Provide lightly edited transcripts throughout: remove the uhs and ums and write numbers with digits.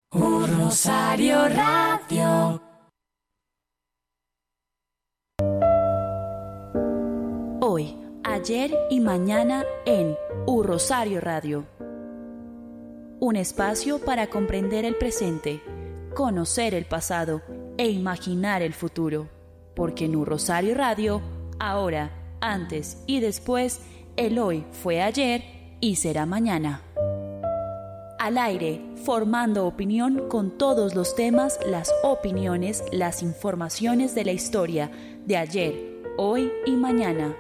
Un Rosario Radio. Hoy, ayer y mañana en Un Rosario Radio. Un espacio para comprender el presente, conocer el pasado e imaginar el futuro. Porque en Un Rosario Radio, ahora, antes y después, el hoy fue ayer y será mañana. Al aire, formando opinión con todos los temas, las opiniones, las informaciones de la historia de ayer, hoy y mañana.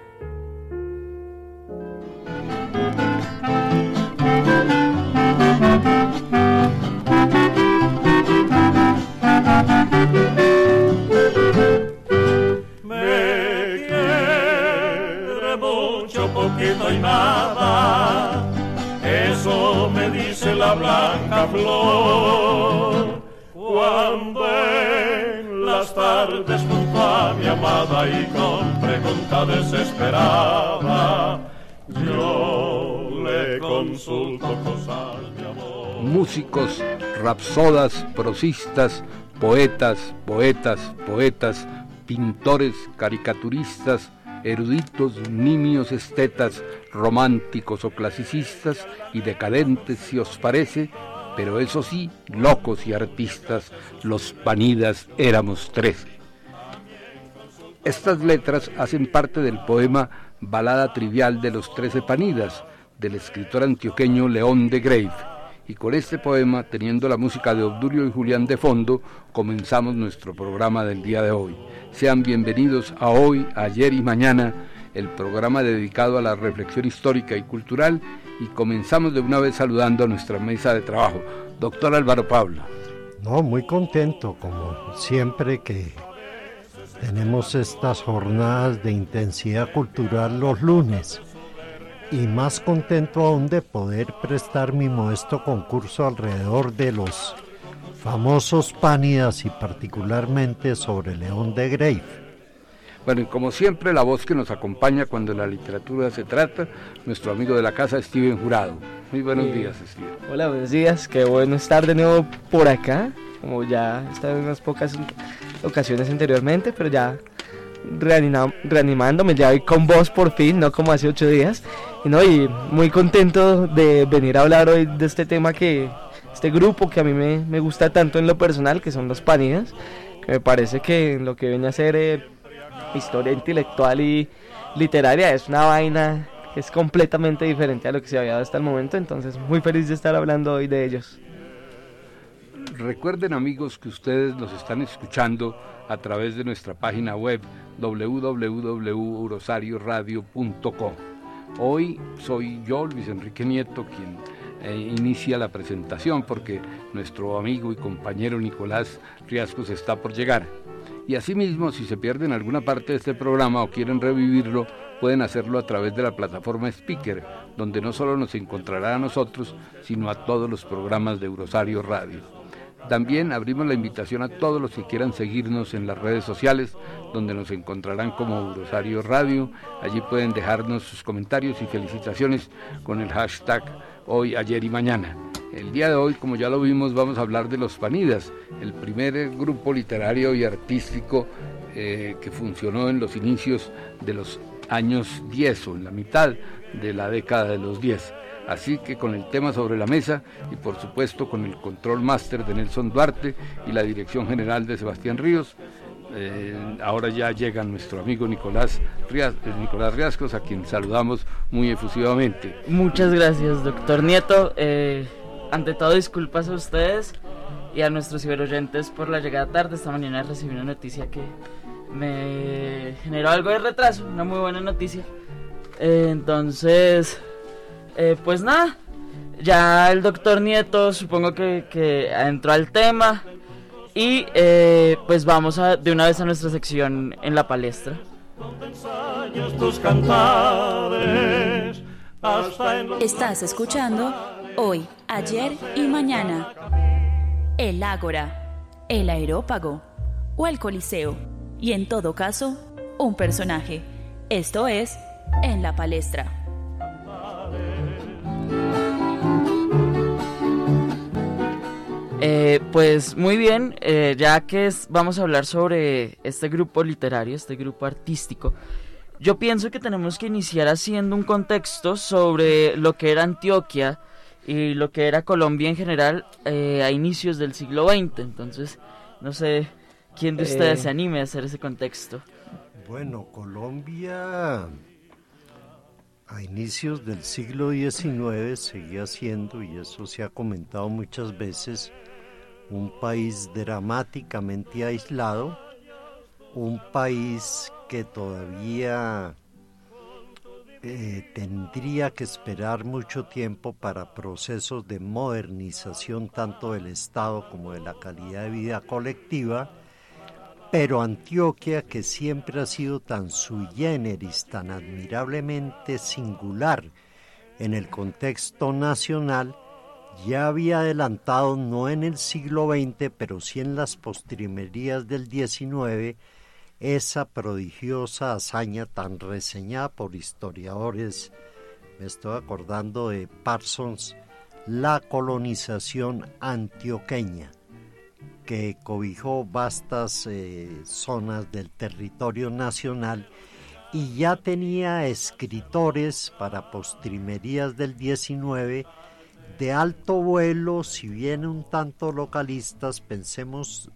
Me quiere mucho, poquito y nada. Eso me dice la blanca flor cuando en las tardes junto a mi amada y con pregunta desesperada yo le consulto cosas de amor. Músicos, rapsodas, prosistas, poetas, pintores, caricaturistas, eruditos, nimios, estetas, románticos o clasicistas y decadentes si os parece, pero eso sí, locos y artistas, los Panidas éramos 13. Estas letras hacen parte del poema Balada trivial de los 13 Panidas, del escritor antioqueño León de Greiff. Y con este poema, teniendo la música de Obdulio y Julián de fondo, comenzamos nuestro programa del día de hoy. Sean bienvenidos a Hoy, Ayer y Mañana, el programa dedicado a la reflexión histórica y cultural, y comenzamos de una vez saludando a nuestra mesa de trabajo. Doctor Álvaro Pablo. No, muy contento, como siempre que tenemos estas jornadas de intensidad cultural los lunes. Y más contento aún de poder prestar mi modesto concurso alrededor de los famosos Pánidas y particularmente sobre León de Greiff. Bueno, y como siempre, la voz que nos acompaña cuando de la literatura se trata, nuestro amigo de la casa, Steven Jurado. Muy buenos días, Steven. Hola, buenos días, qué bueno estar de nuevo por acá, como ya he estado en unas pocas ocasiones anteriormente, pero ya reanimándome ya hoy con voz por fin, no como hace 8 días, y muy contento de venir a hablar hoy de este tema este grupo que a mí me gusta tanto en lo personal, que son los Pánidas, que me parece que lo que viene a ser historia intelectual y literaria es una vaina que es completamente diferente a lo que se había dado hasta el momento, entonces muy feliz de estar hablando hoy de ellos. Recuerden, amigos, que ustedes nos están escuchando a través de nuestra página web www.urosarioradio.com. Hoy soy yo, Luis Enrique Nieto, quien inicia la presentación porque nuestro amigo y compañero Nicolás Riascos está por llegar. Y asimismo, si se pierden alguna parte de este programa o quieren revivirlo, pueden hacerlo a través de la plataforma Speaker, donde no solo nos encontrará a nosotros, sino a todos los programas de Rosario Radio. También abrimos la invitación a todos los que quieran seguirnos en las redes sociales, donde nos encontrarán como Rosario Radio. Allí pueden dejarnos sus comentarios y felicitaciones con el hashtag Hoy, Ayer y Mañana. El día de hoy, como ya lo vimos, vamos a hablar de los Panidas, el primer grupo literario y artístico que funcionó en los inicios de los años 10 o en la mitad de la década de los 10. Así que con el tema sobre la mesa y por supuesto con el control máster de Nelson Duarte y la dirección general de Sebastián Ríos, ahora ya llega nuestro amigo Nicolás Riascos, a quien saludamos muy efusivamente. Muchas gracias, doctor Nieto. Ante todo, disculpas a ustedes y a nuestros ciberoyentes por la llegada tarde. Esta mañana recibí una noticia que me generó algo de retraso, una muy buena noticia. Entonces, pues nada, ya el doctor Nieto supongo que entró al tema y pues vamos de una vez a nuestra sección en la palestra. Estás escuchando Hoy, Ayer y Mañana. El Ágora, el Aerópago o el Coliseo. Y en todo caso, un personaje. Esto es En la Palestra. Pues muy bien, ya que vamos a hablar sobre este grupo literario, este grupo artístico, yo pienso que tenemos que iniciar haciendo un contexto sobre lo que era Antioquia y lo que era Colombia en general a inicios del siglo XX. Entonces, no sé quién de ustedes se anime a hacer ese contexto. Bueno, Colombia a inicios del siglo XIX seguía siendo, y eso se ha comentado muchas veces, un país dramáticamente aislado, un país que todavía tendría que esperar mucho tiempo para procesos de modernización tanto del Estado como de la calidad de vida colectiva, pero Antioquia, que siempre ha sido tan sui generis, tan admirablemente singular en el contexto nacional, ya había adelantado no en el siglo XX, pero sí en las postrimerías del XIX, esa prodigiosa hazaña tan reseñada por historiadores. Me estoy acordando de Parsons, la colonización antioqueña, que cobijó vastas zonas del territorio nacional y ya tenía escritores para postrimerías del XIX de alto vuelo, si bien un tanto localistas. Pensemos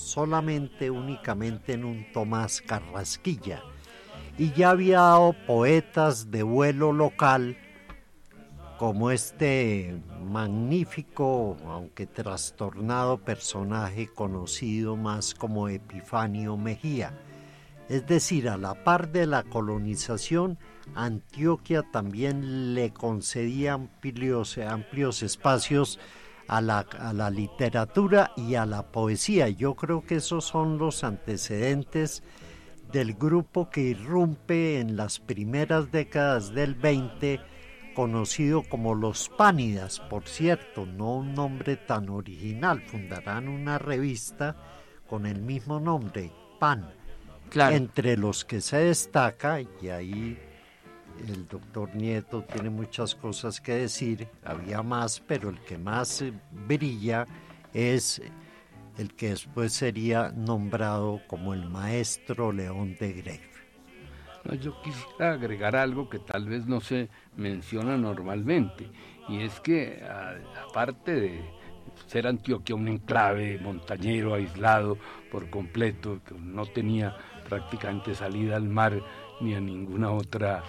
únicamente en un Tomás Carrasquilla, y ya había dado poetas de vuelo local como este magnífico, aunque trastornado personaje conocido más como Epifanio Mejía. Es decir, a la par de la colonización, Antioquia también le concedía amplios espacios a la literatura y a la poesía. Yo creo que esos son los antecedentes del grupo que irrumpe en las primeras décadas del 20, conocido como los Pánidas. Por cierto, no un nombre tan original, fundarán una revista con el mismo nombre, Pan. Claro. Entre los que se destaca, y ahí el doctor Nieto tiene muchas cosas que decir, había más, pero el que más brilla es el que después sería nombrado como el maestro León de Greve. No, yo quisiera agregar algo que tal vez no se menciona normalmente, y es que aparte de ser Antioquia un enclave montañero aislado por completo, que no tenía prácticamente salida al mar ni a ninguna otra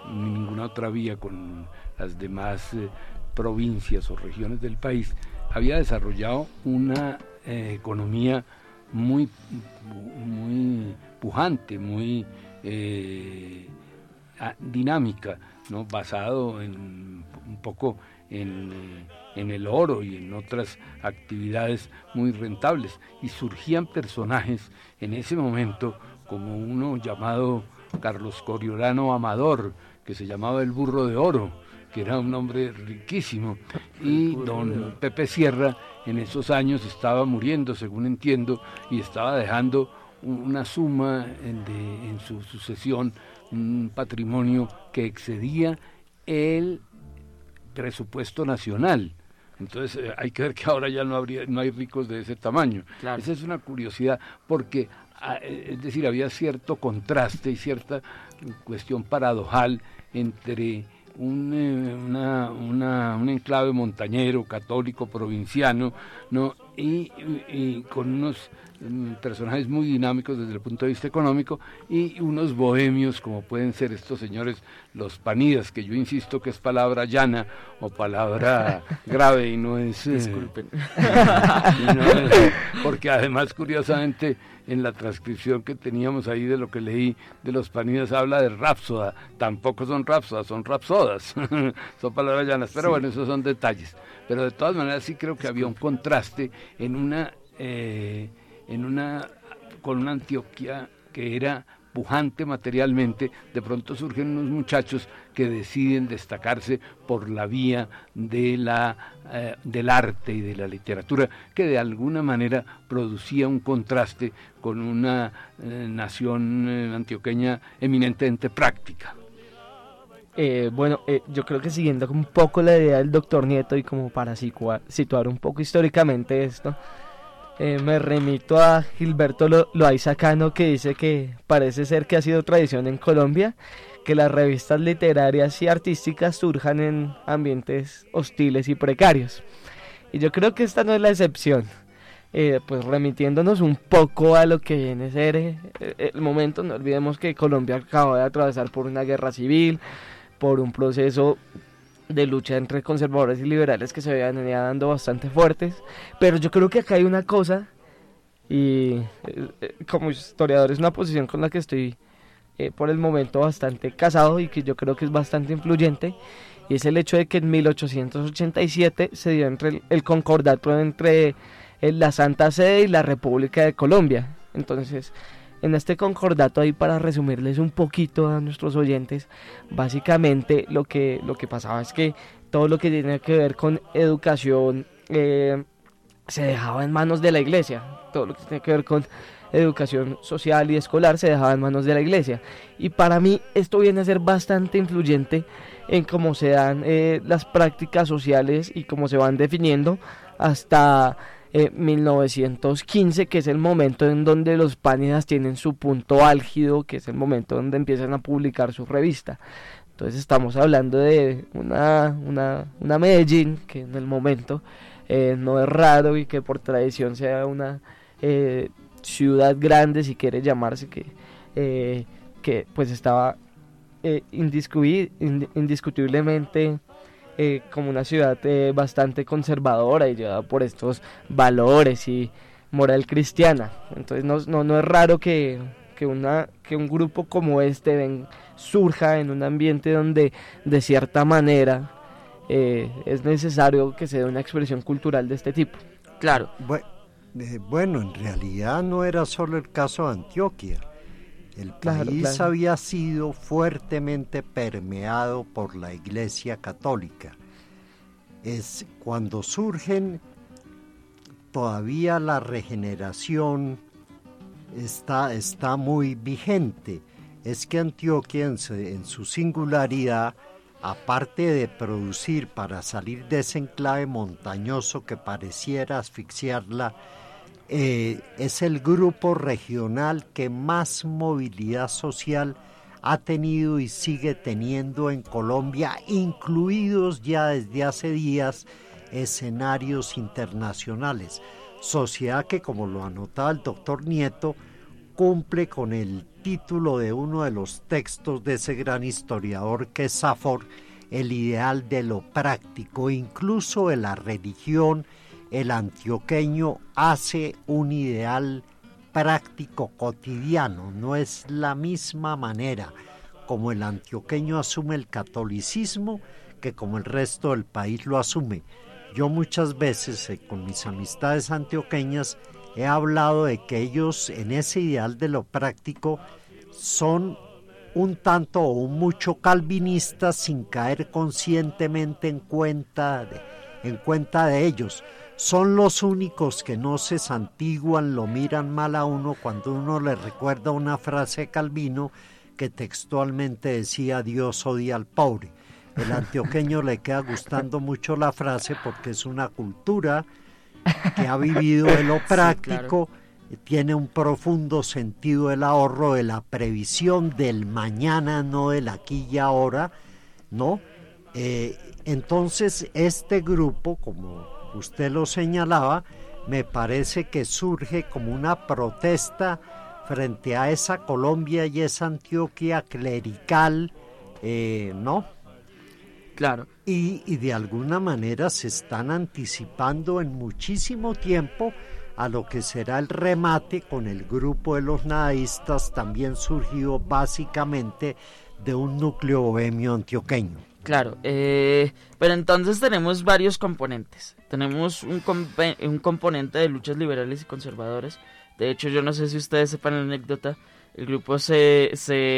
vía con las demás provincias o regiones del país, había desarrollado una economía muy pujante, muy dinámica, ¿no? Basado un poco en el oro y en otras actividades muy rentables, y surgían personajes en ese momento como uno llamado Carlos Coriolano Amador, que se llamaba el Burro de Oro, que era un hombre riquísimo, y don Pepe Sierra en esos años estaba muriendo, según entiendo, y estaba dejando una suma en su sucesión, un patrimonio que excedía el presupuesto nacional. Entonces hay que ver que ahora ya no hay ricos de ese tamaño. Claro. Esa es una curiosidad, porque es decir, había cierto contraste y cierta cuestión paradojal entre un enclave montañero, católico, provinciano, ¿no? y con unos personajes muy dinámicos desde el punto de vista económico, y unos bohemios como pueden ser estos señores los Pánidas, que yo insisto que es palabra llana o palabra grave y no es... Disculpen. Porque además, curiosamente, en la transcripción que teníamos ahí de lo que leí de los Pánidas habla de rápsoda. Tampoco son rápsodas, son rapsodas. Son palabras llanas, pero sí. Bueno, esos son detalles. Pero de todas maneras sí creo que había un contraste con una Antioquia que era pujante materialmente. De pronto surgen unos muchachos que deciden destacarse por la vía del arte y de la literatura, que de alguna manera producía un contraste con una nación antioqueña eminentemente práctica. Yo creo que siguiendo un poco la idea del doctor Nieto y como para situar un poco históricamente esto, me remito a Gilberto Loaiza Cano, que dice que parece ser que ha sido tradición en Colombia que las revistas literarias y artísticas surjan en ambientes hostiles y precarios. Y yo creo que esta no es la excepción. Pues remitiéndonos un poco a lo que viene a ser el momento, no olvidemos que Colombia acaba de atravesar por una guerra civil, por un proceso de lucha entre conservadores y liberales que se venía dando bastante fuertes, pero yo creo que acá hay una cosa, y como historiador es una posición con la que estoy por el momento bastante casado y que yo creo que es bastante influyente, y es el hecho de que en 1887 se dio el concordato entre la Santa Sede y la República de Colombia. Entonces, en este concordato, ahí para resumirles un poquito a nuestros oyentes, básicamente lo que pasaba es que todo lo que tiene que ver con educación se dejaba en manos de la iglesia. Todo lo que tiene que ver con educación social y escolar se dejaba en manos de la iglesia. Y para mí esto viene a ser bastante influyente en cómo se dan las prácticas sociales y cómo se van definiendo hasta 1915, que es el momento en donde los Pánidas tienen su punto álgido, que es el momento donde empiezan a publicar su revista. Entonces estamos hablando de una Medellín que en el momento no es raro y que por tradición sea una ciudad grande, si quiere llamarse, que pues estaba indiscutiblemente como una ciudad bastante conservadora y llevada por estos valores y moral cristiana. Entonces no es raro que un grupo como este surja en un ambiente donde de cierta manera es necesario que se dé una expresión cultural de este tipo. Claro. Bueno, en realidad no era solo el caso de Antioquia. El país había sido fuertemente permeado por la Iglesia Católica. Es cuando surgen, todavía la regeneración está muy vigente. Es que Antioquia en su singularidad, aparte de producir para salir de ese enclave montañoso que pareciera asfixiarla, es el grupo regional que más movilidad social ha tenido y sigue teniendo en Colombia, incluidos ya desde hace días escenarios internacionales. Sociedad que, como lo anotaba el doctor Nieto, cumple con el título de uno de los textos de ese gran historiador que es Safor, el ideal de lo práctico, incluso de la religión. El antioqueño hace un ideal práctico cotidiano, no es la misma manera como el antioqueño asume el catolicismo que como el resto del país lo asume. Yo muchas veces con mis amistades antioqueñas he hablado de que ellos en ese ideal de lo práctico son un tanto o un mucho calvinistas sin caer conscientemente en cuenta de ellos. Son los únicos que no se santiguan, lo miran mal a uno cuando uno le recuerda una frase de Calvino que textualmente decía: Dios odia al pobre. El antioqueño le queda gustando mucho la frase porque es una cultura que ha vivido de lo práctico, sí, claro. Tiene un profundo sentido del ahorro, de la previsión del mañana, no del aquí y ahora, ¿no? Entonces este grupo, como usted lo señalaba, me parece que surge como una protesta frente a esa Colombia y esa Antioquia clerical, ¿no? Claro. Y de alguna manera se están anticipando en muchísimo tiempo a lo que será el remate con el grupo de los nadaístas, también surgido básicamente de un núcleo bohemio antioqueño. Claro, pero entonces tenemos varios componentes. Tenemos un componente de luchas liberales y conservadoras. De hecho, yo no sé si ustedes sepan la anécdota, el grupo se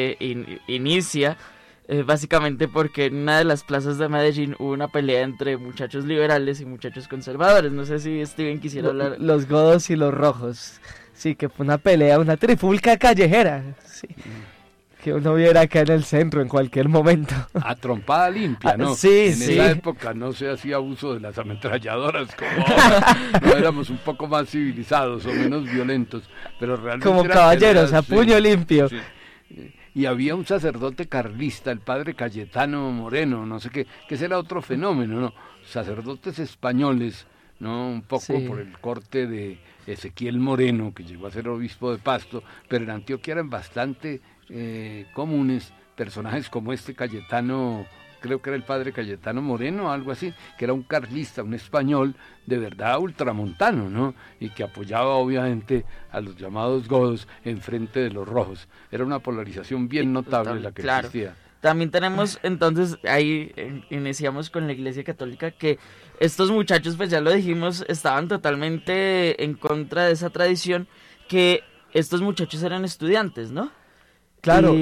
inicia básicamente porque en una de las plazas de Medellín hubo una pelea entre muchachos liberales y muchachos conservadores. No sé si Steven quisiera hablar. Los godos y los rojos. Sí, que fue una pelea, una trifulca callejera. Sí. que uno viera acá en el centro en cualquier momento. A trompada limpia, ¿no? Sí, en sí. esa época no se hacía uso de las ametralladoras como ahora. No, éramos un poco más civilizados o menos violentos, pero realmente Como eran caballeros, peleas, a puño limpio. sí. Y había un sacerdote carlista, el padre Cayetano Moreno, no sé qué, que ese era otro fenómeno, ¿no? Sacerdotes españoles, ¿no? Un poco Sí. por el corte de Ezequiel Moreno, que llegó a ser obispo de Pasto, pero en Antioquia eran bastante comunes personajes como este Cayetano, creo que era el padre Cayetano Moreno, algo así, que era un carlista, un español de verdad ultramontano, ¿no? Y que apoyaba obviamente a los llamados godos en frente de los rojos. Era una polarización bien notable la que claro. existía. También tenemos, entonces, ahí iniciamos con la Iglesia Católica, que estos muchachos, pues ya lo dijimos, estaban totalmente en contra de esa tradición, que estos muchachos eran estudiantes, ¿no? Claro.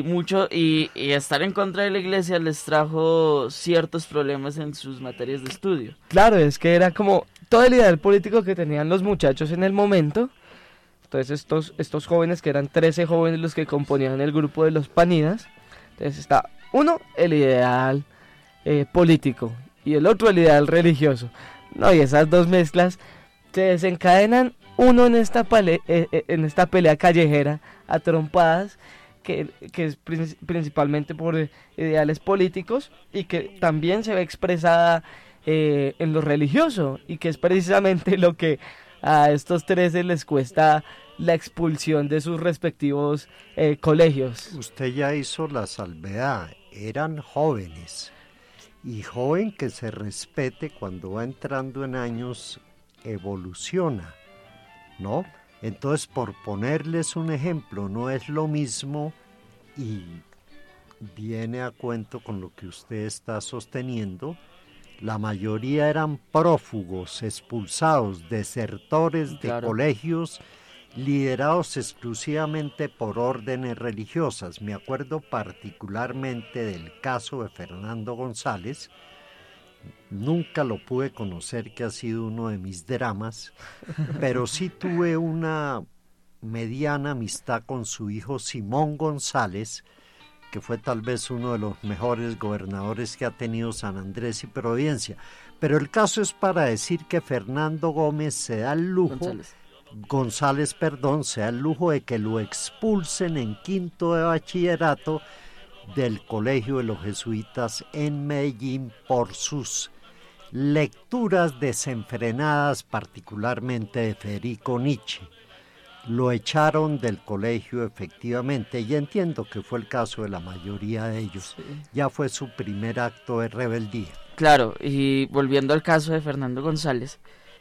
Y estar en contra de la Iglesia les trajo ciertos problemas en sus materias de estudio. Claro, es que era como todo el ideal político que tenían los muchachos en el momento. Entonces estos jóvenes, que eran 13 jóvenes los que componían el grupo de los Panidas. Entonces está uno, el ideal político, y el otro, el ideal religioso. No, y esas dos mezclas se desencadenan, uno en esta pelea callejera a trompadas, que es principalmente por ideales políticos, y que también se ve expresada en lo religioso, y que es precisamente lo que a estos 13 les cuesta la expulsión de sus respectivos colegios. Usted ya hizo la salvedad, eran jóvenes, y joven que se respete cuando va entrando en años evoluciona, ¿no? Entonces, por ponerles un ejemplo, no es lo mismo, y viene a cuento con lo que usted está sosteniendo. La mayoría eran prófugos, expulsados, desertores de Claro. colegios liderados exclusivamente por órdenes religiosas. Me acuerdo particularmente del caso de Fernando González. Nunca lo pude conocer, que ha sido uno de mis dramas, pero sí tuve una mediana amistad con su hijo Simón González, que fue tal vez uno de los mejores gobernadores que ha tenido San Andrés y Providencia. Pero el caso es para decir que Fernando Gómez se da el lujo, González, se da el lujo de que lo expulsen en quinto de bachillerato del Colegio de los Jesuitas en Medellín por sus lecturas desenfrenadas, particularmente de Federico Nietzsche. Lo echaron del colegio efectivamente, y entiendo que fue el caso de la mayoría de ellos. Sí. Ya fue su primer acto de rebeldía. Claro, y volviendo al caso de Fernando González,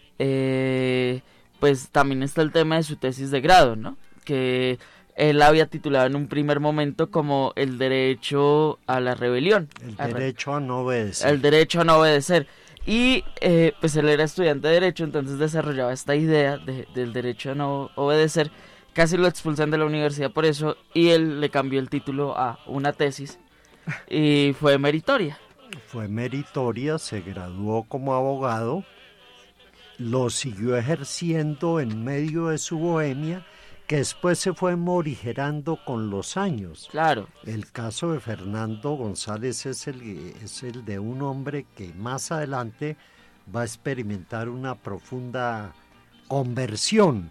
pues también está el tema de su tesis de grado, ¿no? Que él había titulado en un primer momento como el derecho a la rebelión. El derecho a no obedecer. El derecho a no obedecer. Y pues él era estudiante de Derecho, entonces desarrollaba esta idea del derecho a no obedecer. Casi lo expulsan de la universidad por eso, y él le cambió el título a una tesis, y fue meritoria. Fue meritoria, se graduó como abogado, lo siguió ejerciendo en medio de su bohemia, que después se fue morigerando con los años. Claro. El caso de Fernando González es el de un hombre que más adelante va a experimentar una profunda conversión.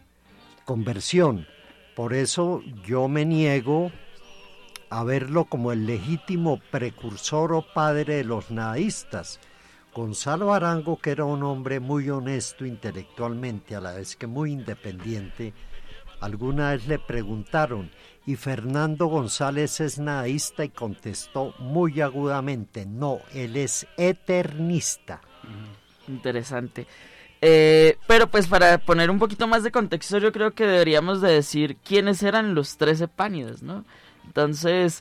Por eso yo me niego a verlo como el legítimo precursor o padre de los nadaístas. Gonzalo Arango, que era un hombre muy honesto intelectualmente, a la vez que muy independiente, alguna vez le preguntaron, ¿y Fernando González es nadaísta? Y contestó muy agudamente, no, él es eternista. Interesante. Pero pues para poner un poquito más de contexto, yo creo que deberíamos de decir quiénes eran los 13 Pánidas, ¿no? Entonces,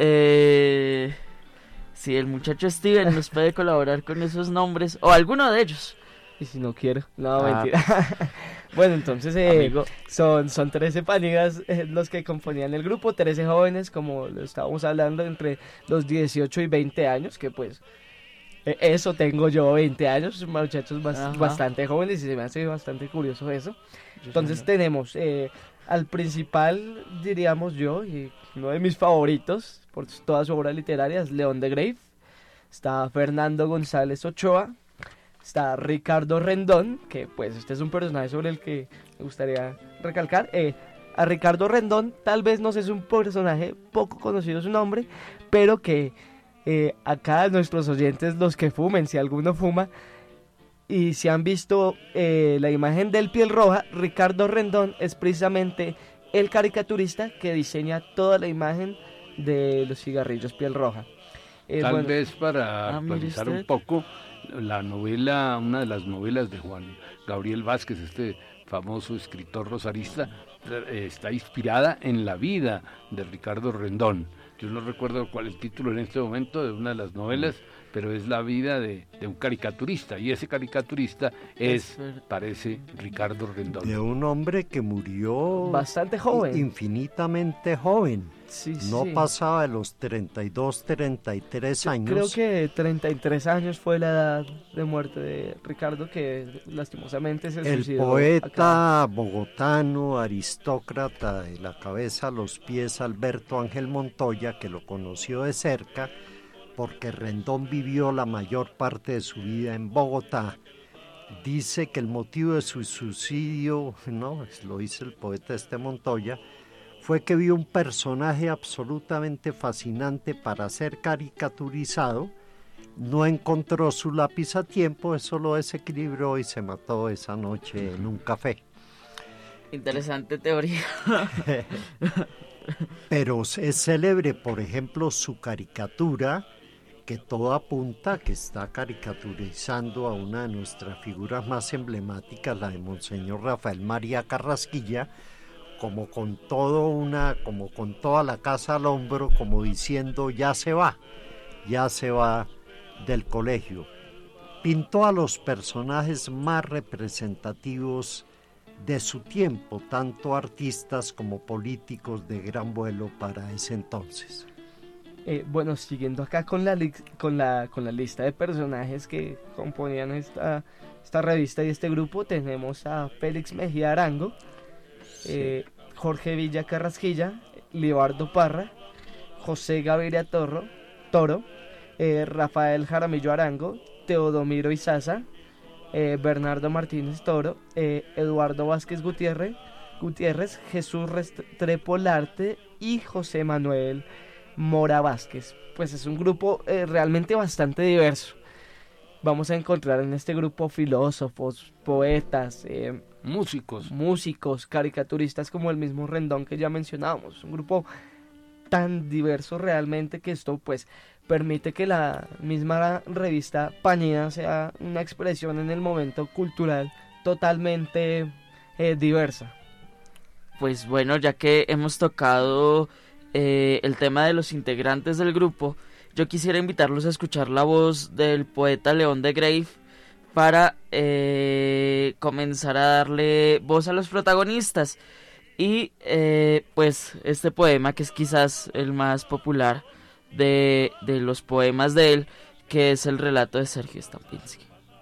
si el muchacho Steven nos puede colaborar con esos nombres, o alguno de ellos. Y si no quiero, no, mentira. Bueno, entonces son 13 Pánidas los que componían el grupo, 13 jóvenes, como lo estábamos hablando, entre los 18 y 20 años, que pues Eso, tengo yo 20 años, muchachos Ajá. bastante jóvenes, y se me hace bastante curioso eso. Yo Entonces también. tenemos al principal, diríamos yo, y uno de mis favoritos por toda su obra literaria, es León de Greiff. Está Fernando González Ochoa, está Ricardo Rendón, que pues este es un personaje sobre el que me gustaría recalcar. A Ricardo Rendón tal vez no es un personaje poco conocido su nombre, pero que acá nuestros oyentes, los que fumen, si alguno fuma, y si han visto la imagen del Piel Roja, Ricardo Rendón es precisamente el caricaturista que diseña toda la imagen de los cigarrillos Piel Roja. Tal Bueno, vez para mire actualizar usted. un poco, la novela, una de las novelas de Juan Gabriel Vázquez, este famoso escritor rosarista, está inspirada en la vida de Ricardo Rendón. Yo no recuerdo cuál es el título en este momento de una de las novelas, pero es la vida de un caricaturista, y ese caricaturista parece Ricardo Rendón. De un hombre que murió bastante joven. infinitamente joven. Sí, No sí. pasaba de los 32, 33 años. Creo que 33 años fue la edad de muerte de Ricardo, que lastimosamente se El suicidó. poeta bogotano, aristócrata de la cabeza a los pies, Alberto Ángel Montoya, que lo conoció de cerca, porque Rendón vivió la mayor parte de su vida en Bogotá, dice que el motivo de su suicidio, no, lo dice el poeta Montoya, fue que vio un personaje absolutamente fascinante para ser caricaturizado, no encontró su lápiz a tiempo, eso lo desequilibró y se mató esa noche en un café. Interesante teoría. Pero es célebre, por ejemplo, su caricatura, que todo apunta que está caricaturizando a una de nuestras figuras más emblemáticas, la de Monseñor Rafael María Carrasquilla, como con toda la casa al hombro, como diciendo ya se va del colegio. Pintó a los personajes más representativos de su tiempo, tanto artistas como políticos de gran vuelo para ese entonces. Bueno, siguiendo acá con la lista de personajes que componían esta revista y este grupo, tenemos a Félix Mejía Arango, Jorge Villa Carrasquilla, Libardo Parra, José Gaviria Toro, Rafael Jaramillo Arango, Teodomiro Izaza, Bernardo Martínez Toro, Eduardo Vázquez Gutiérrez, Jesús Restrepo Larte y José Manuel Mora Vázquez. Pues es un grupo realmente bastante diverso. Vamos a encontrar en este grupo filósofos, poetas, músicos, caricaturistas como el mismo Rendón que ya mencionábamos. Un grupo tan diverso realmente que esto pues permite que la misma revista Pañina sea una expresión en el momento cultural totalmente diversa. Pues bueno, ya que hemos tocado el tema de los integrantes del grupo, yo quisiera invitarlos a escuchar la voz del poeta León de Greiff para comenzar a darle voz a los protagonistas. Y pues este poema, que es quizás el más popular de los poemas de él, que es el relato de Sergio Stambinski.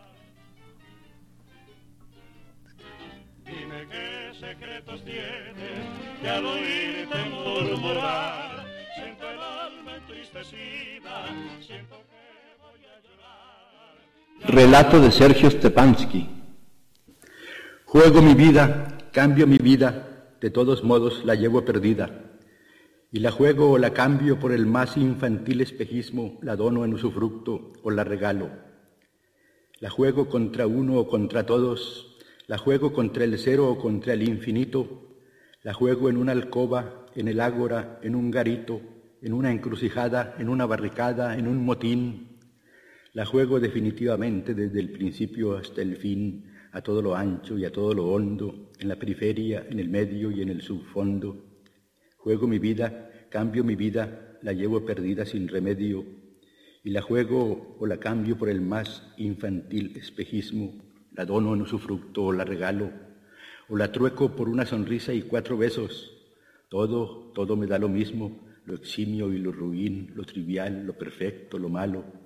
Dime qué secretos tienes, que al oírte murmurar, siento el alma entristecida, siento que voy a llorar. Relato de Sergio Stepanski. Juego mi vida, cambio mi vida, de todos modos la llevo perdida. Y la juego o la cambio por el más infantil espejismo, la dono en usufructo o la regalo. La juego contra uno o contra todos, la juego contra el cero o contra el infinito, la juego en una alcoba, en el ágora, en un garito, en una encrucijada, en una barricada, en un motín. La juego definitivamente desde el principio hasta el fin, a todo lo ancho y a todo lo hondo, en la periferia, en el medio y en el subfondo. Juego mi vida, cambio mi vida, la llevo perdida sin remedio, y la juego o la cambio por el más infantil espejismo, la dono en usufructo o la regalo, o la trueco por una sonrisa y 4 besos. Todo me da lo mismo, lo eximio y lo ruin, lo trivial, lo perfecto, lo malo.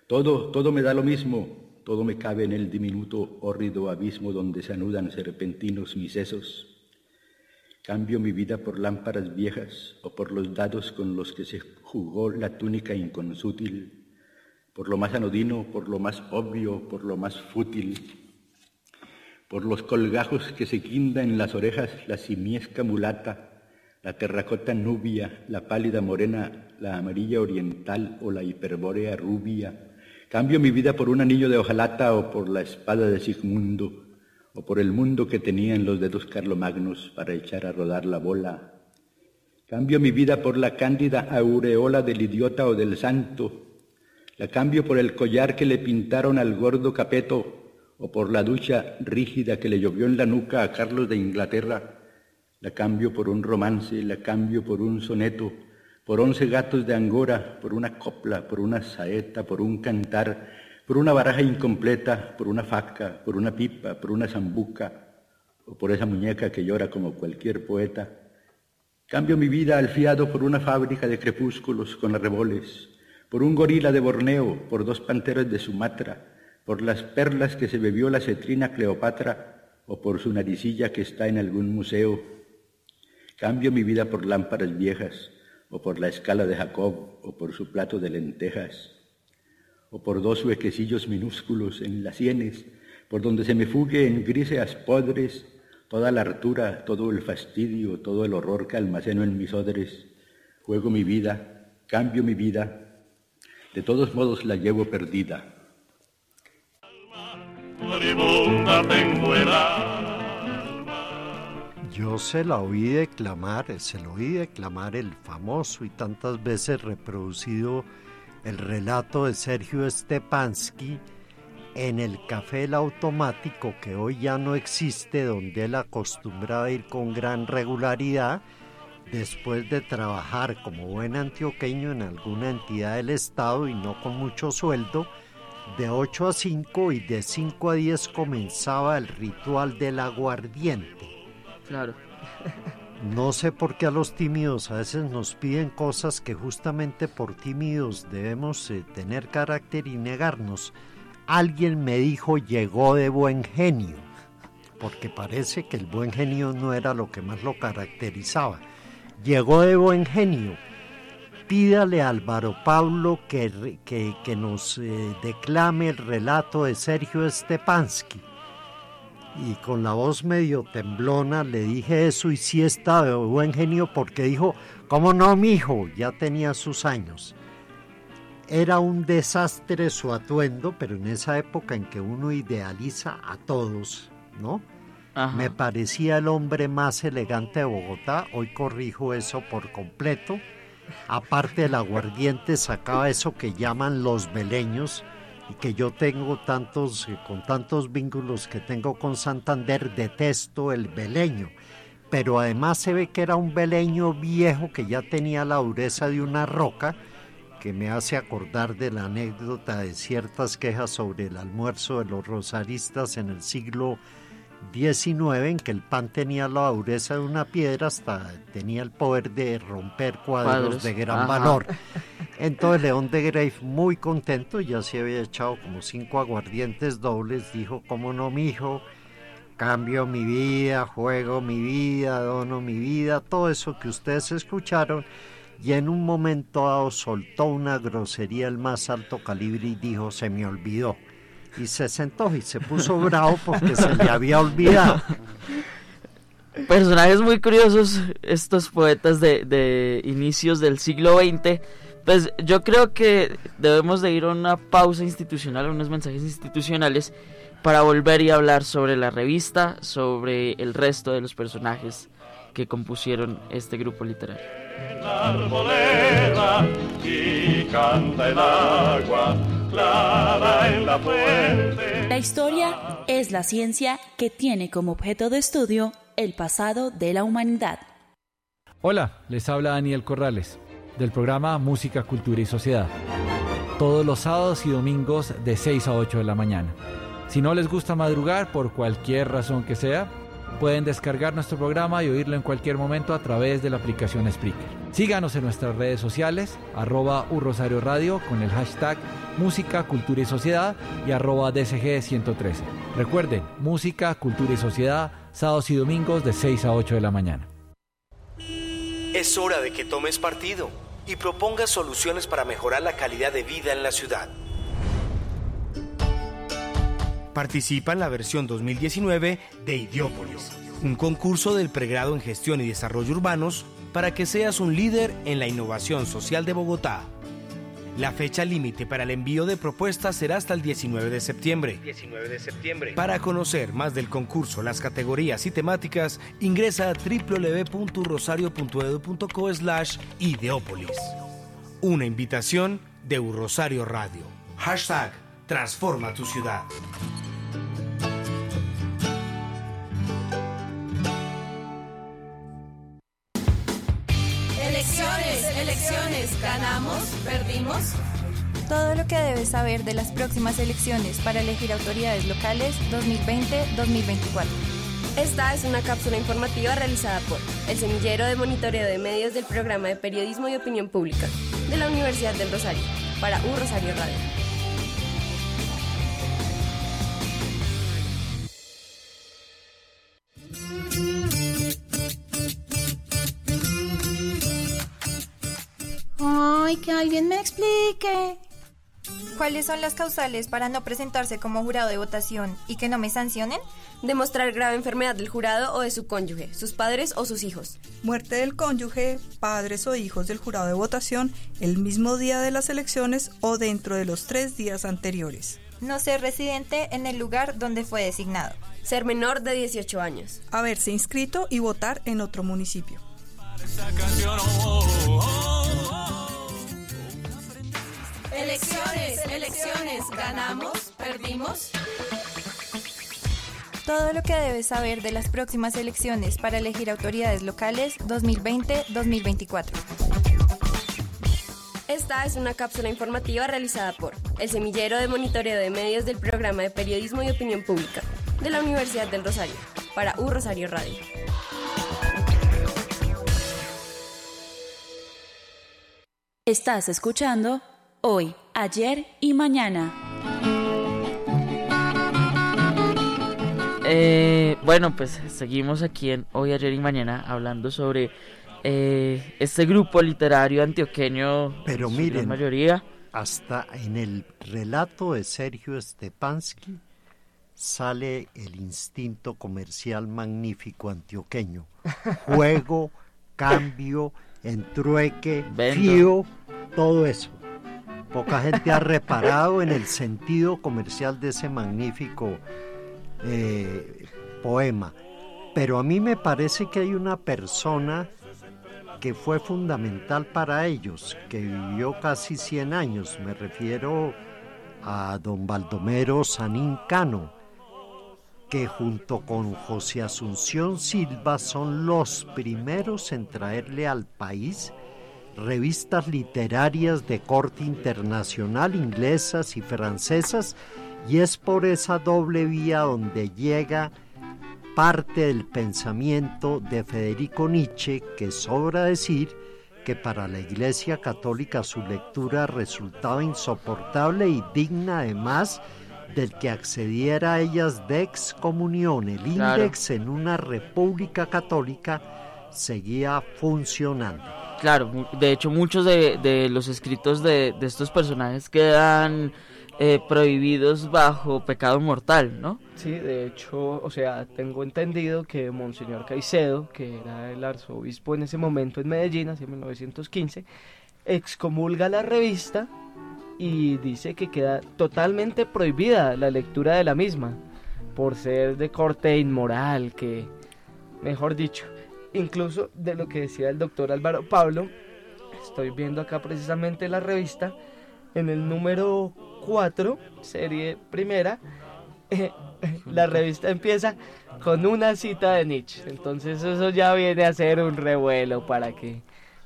Todo me da lo mismo, todo me cabe en el diminuto, hórrido abismo donde se anudan serpentinos mis sesos. Cambio mi vida por lámparas viejas o por los dados con los que se jugó la túnica inconsútil, por lo más anodino, por lo más obvio, por lo más fútil, por los colgajos que se guinda en las orejas la simiesca mulata, la terracota nubia, la pálida morena, la amarilla oriental o la hiperbórea rubia. Cambio mi vida por un anillo de hojalata o por la espada de Sigmundo, o por el mundo que tenía en los dedos Carlomagnos para echar a rodar la bola. Cambio mi vida por la cándida aureola del idiota o del santo. La cambio por el collar que le pintaron al gordo Capeto, o por la ducha rígida que le llovió en la nuca a Carlos de Inglaterra. La cambio por un romance, la cambio por un soneto, por 11 gatos de Angora, por una copla, por una saeta, por un cantar, por una baraja incompleta, por una faca, por una pipa, por una zambuca, o por esa muñeca que llora como cualquier poeta. Cambio mi vida al fiado por una fábrica de crepúsculos con arreboles, por un gorila de Borneo, por 2 panteras de Sumatra, por las perlas que se bebió la cetrina Cleopatra, o por su naricilla que está en algún museo. Cambio mi vida por lámparas viejas, o por la escala de Jacob, o por su plato de lentejas, o por 2 huequecillos minúsculos en las sienes, por donde se me fugue en grises podres toda la hartura, todo el fastidio, todo el horror que almaceno en mis odres. Juego mi vida, cambio mi vida, de todos modos la llevo perdida. Yo se lo oí declamar el famoso y tantas veces reproducido el relato de Sergio Stepanski en el Café El Automático, que hoy ya no existe, donde él acostumbraba ir con gran regularidad después de trabajar como buen antioqueño en alguna entidad del Estado y no con mucho sueldo. De 8 a 5 y de 5 a 10 comenzaba el ritual del aguardiente. Claro. No sé por qué a los tímidos a veces nos piden cosas que justamente por tímidos debemos tener carácter y negarnos. Alguien me dijo llegó de buen genio, porque parece que el buen genio no era lo que más lo caracterizaba. Llegó de buen genio. Pídale a Álvaro Pablo que nos declame el relato de Sergio Stepanski. Y con la voz medio temblona le dije eso, y sí estaba de buen genio, porque dijo, ¿cómo no, mijo? Ya tenía sus años. Era un desastre su atuendo, pero en esa época en que uno idealiza a todos, ¿no? Ajá. Me parecía el hombre más elegante de Bogotá. Hoy corrijo eso por completo. Aparte del aguardiente sacaba eso que llaman los beleños, y que yo tengo con tantos vínculos que tengo con Santander, detesto el beleño, pero además se ve que era un beleño viejo que ya tenía la dureza de una roca, que me hace acordar de la anécdota de ciertas quejas sobre el almuerzo de los rosaristas en el siglo XIX, en que el pan tenía la dureza de una piedra, hasta tenía el poder de romper cuadros de gran Ajá. valor. Entonces León de Greiff, muy contento, ya se había echado como 5 aguardientes dobles, dijo, ¿cómo no, mijo? Cambio mi vida, juego mi vida, dono mi vida, todo eso que ustedes escucharon, y en un momento dado soltó una grosería el más alto calibre y dijo, se me olvidó. Y se sentó y se puso bravo porque se le había olvidado. Personajes muy curiosos estos poetas de inicios del siglo XX. Pues yo creo que debemos de ir a una pausa institucional, a unos mensajes institucionales, para volver y hablar sobre la revista, sobre el resto de los personajes que compusieron este grupo literario. La arboleda y canta el agua clara en la fuente. La historia es la ciencia que tiene como objeto de estudio el pasado de la humanidad. Hola, les habla Daniel Corrales, del programa Música, Cultura y Sociedad. Todos los sábados y domingos de 6 a 8 de la mañana. Si no les gusta madrugar por cualquier razón que sea, Pueden descargar nuestro programa y oírlo en cualquier momento a través de la aplicación Spreaker. Síganos en nuestras redes sociales, @urrosario radio con el hashtag Música, Cultura y Sociedad y @DSG113. Recuerden, Música, Cultura y Sociedad, sábados y domingos de 6 a 8 de la mañana. Es hora de que tomes partido y propongas soluciones para mejorar la calidad de vida en la ciudad. Participa en la versión 2019 de Ideópolis, un concurso del pregrado en Gestión y Desarrollo Urbanos para que seas un líder en la innovación social de Bogotá. La fecha límite para el envío de propuestas será hasta el 19 de septiembre. Para conocer más del concurso, las categorías y temáticas, ingresa a www.urrosario.edu.co/Ideópolis. Una invitación de Urrosario Radio. Hashtag Transforma tu ciudad. Elecciones, ganamos, perdimos. Todo lo que debes saber de las próximas elecciones para elegir autoridades locales 2020-2024. Esta es una cápsula informativa realizada por el Semillero de Monitoreo de Medios del Programa de Periodismo y Opinión Pública de la Universidad del Rosario, para Urrosario Radio. ¡Ay, que alguien me explique! ¿Cuáles son las causales para no presentarse como jurado de votación y que no me sancionen? Demostrar grave enfermedad del jurado o de su cónyuge, sus padres o sus hijos. Muerte del cónyuge, padres o hijos del jurado de votación el mismo día de las elecciones o dentro de los 3 días anteriores. No ser residente en el lugar donde fue designado. Ser menor de 18 años. Haberse inscrito y votar en otro municipio. Elecciones, ganamos, perdimos. Todo lo que debes saber de las próximas elecciones para elegir autoridades locales 2020-2024. Esta es una cápsula informativa realizada por el Semillero de Monitoreo de Medios del Programa de Periodismo y Opinión Pública de la Universidad del Rosario, para Urrosario Radio. Estás escuchando Hoy, Ayer y Mañana. Bueno, pues seguimos aquí en Hoy, Ayer y Mañana hablando sobre este grupo literario antioqueño. Pero miren, la mayoría. Hasta en el relato de Sergio Stepanski sale el instinto comercial magnífico antioqueño. Juego, cambio, entrueque, fío, todo eso. Poca gente ha reparado en el sentido comercial de ese magnífico poema. Pero a mí me parece que hay una persona que fue fundamental para ellos, que vivió casi 100 años. Me refiero a don Baldomero Sanín Cano, que junto con José Asunción Silva son los primeros en traerle al país revistas literarias de corte internacional, inglesas y francesas, y es por esa doble vía donde llega parte del pensamiento de Federico Nietzsche, que sobra decir que para la Iglesia Católica su lectura resultaba insoportable y digna además del que accediera a ellas de excomunión. El índex en una república católica seguía funcionando. Claro, de hecho muchos de los escritos de estos personajes quedan prohibidos bajo pecado mortal, ¿no? Sí, de hecho, o sea, tengo entendido que Monseñor Caicedo, que era el arzobispo en ese momento en Medellín, hacia 1915, excomulga la revista y dice que queda totalmente prohibida la lectura de la misma, por ser de corte inmoral, que, mejor dicho, incluso de lo que decía el doctor Álvaro Pablo, estoy viendo acá precisamente la revista, en el número 4, serie primera, la revista empieza con una cita de Nietzsche. Entonces eso ya viene a ser un revuelo para que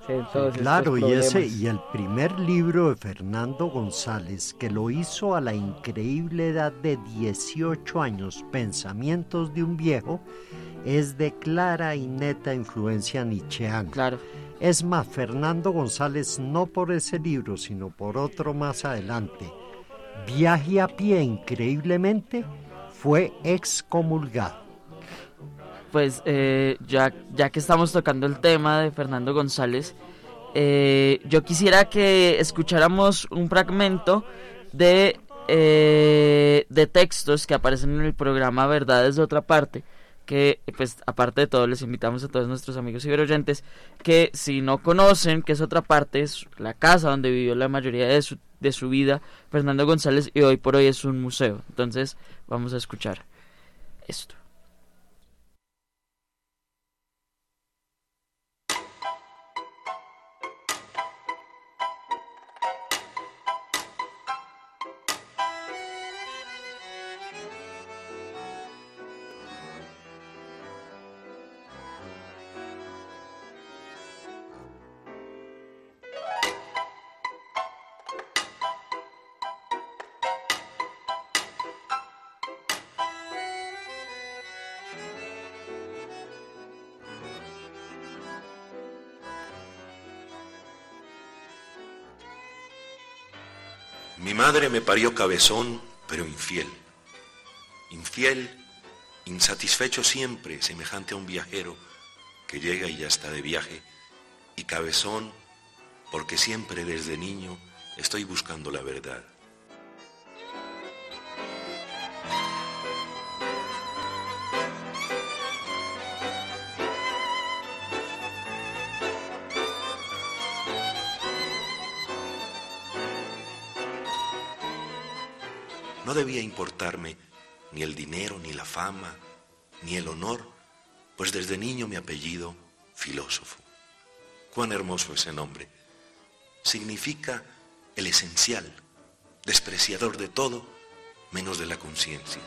Claro, y el primer libro de Fernando González, que lo hizo a la increíble edad de 18 años, Pensamientos de un viejo, es de clara y neta influencia nietzscheana. Claro. Es más, Fernando González, no por ese libro, sino por otro más adelante, Viaje a pie, increíblemente, fue excomulgado. Pues ya que estamos tocando el tema de Fernando González, yo quisiera que escucháramos un fragmento de textos que aparecen en el programa Verdades de otra parte, que pues aparte de todo les invitamos a todos nuestros amigos ciberoyentes que si no conocen que es otra parte, es la casa donde vivió la mayoría de su vida Fernando González, y hoy por hoy es un museo. Entonces vamos a escuchar esto. Mi madre me parió cabezón, pero infiel. Infiel, insatisfecho siempre, semejante a un viajero que llega y ya está de viaje. Y cabezón, porque siempre desde niño estoy buscando la verdad. No debía importarme ni el dinero, ni la fama, ni el honor, pues desde niño mi apellido, filósofo. Cuán hermoso ese nombre. Significa el esencial, despreciador de todo, menos de la conciencia.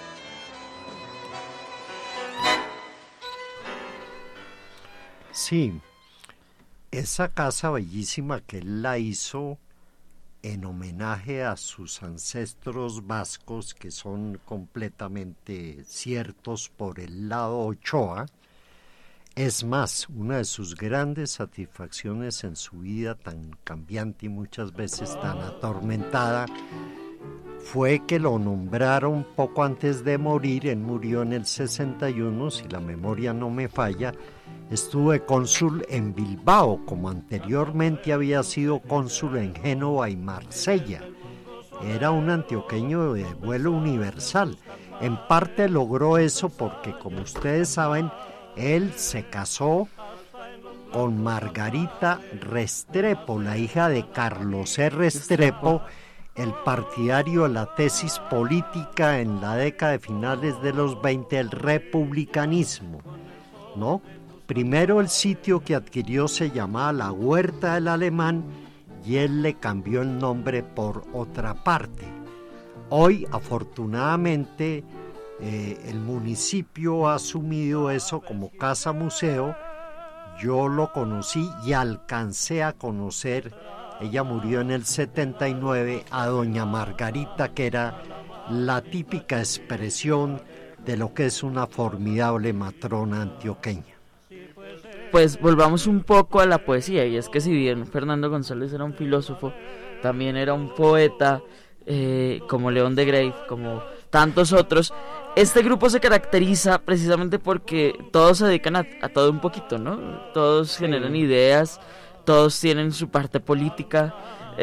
Sí, esa casa bellísima que él la hizo en homenaje a sus ancestros vascos, que son completamente ciertos por el lado Ochoa. Es más, una de sus grandes satisfacciones en su vida tan cambiante y muchas veces tan atormentada fue que lo nombraron poco antes de morir. Él murió en el 61, si la memoria no me falla. Estuvo de cónsul en Bilbao, como anteriormente había sido cónsul en Génova y Marsella. Era un antioqueño de vuelo universal. En parte logró eso porque, como ustedes saben, él se casó con Margarita Restrepo, la hija de Carlos C. Restrepo, el partidario de la tesis política en la década de finales de los 20, el republicanismo, ¿no? Primero el sitio que adquirió se llamaba La Huerta del Alemán y él le cambió el nombre por otra parte. Hoy, afortunadamente, el municipio ha asumido eso como casa museo. Yo lo conocí y alcancé a conocer, ella murió en el 79, a doña Margarita, que era la típica expresión de lo que es una formidable matrona antioqueña. Pues volvamos un poco a la poesía, y es que si bien Fernando González era un filósofo, también era un poeta, como León de Grave, como tantos otros. Este grupo se caracteriza precisamente porque todos se dedican a todo un poquito, ¿no? Todos generan ideas, todos tienen su parte política,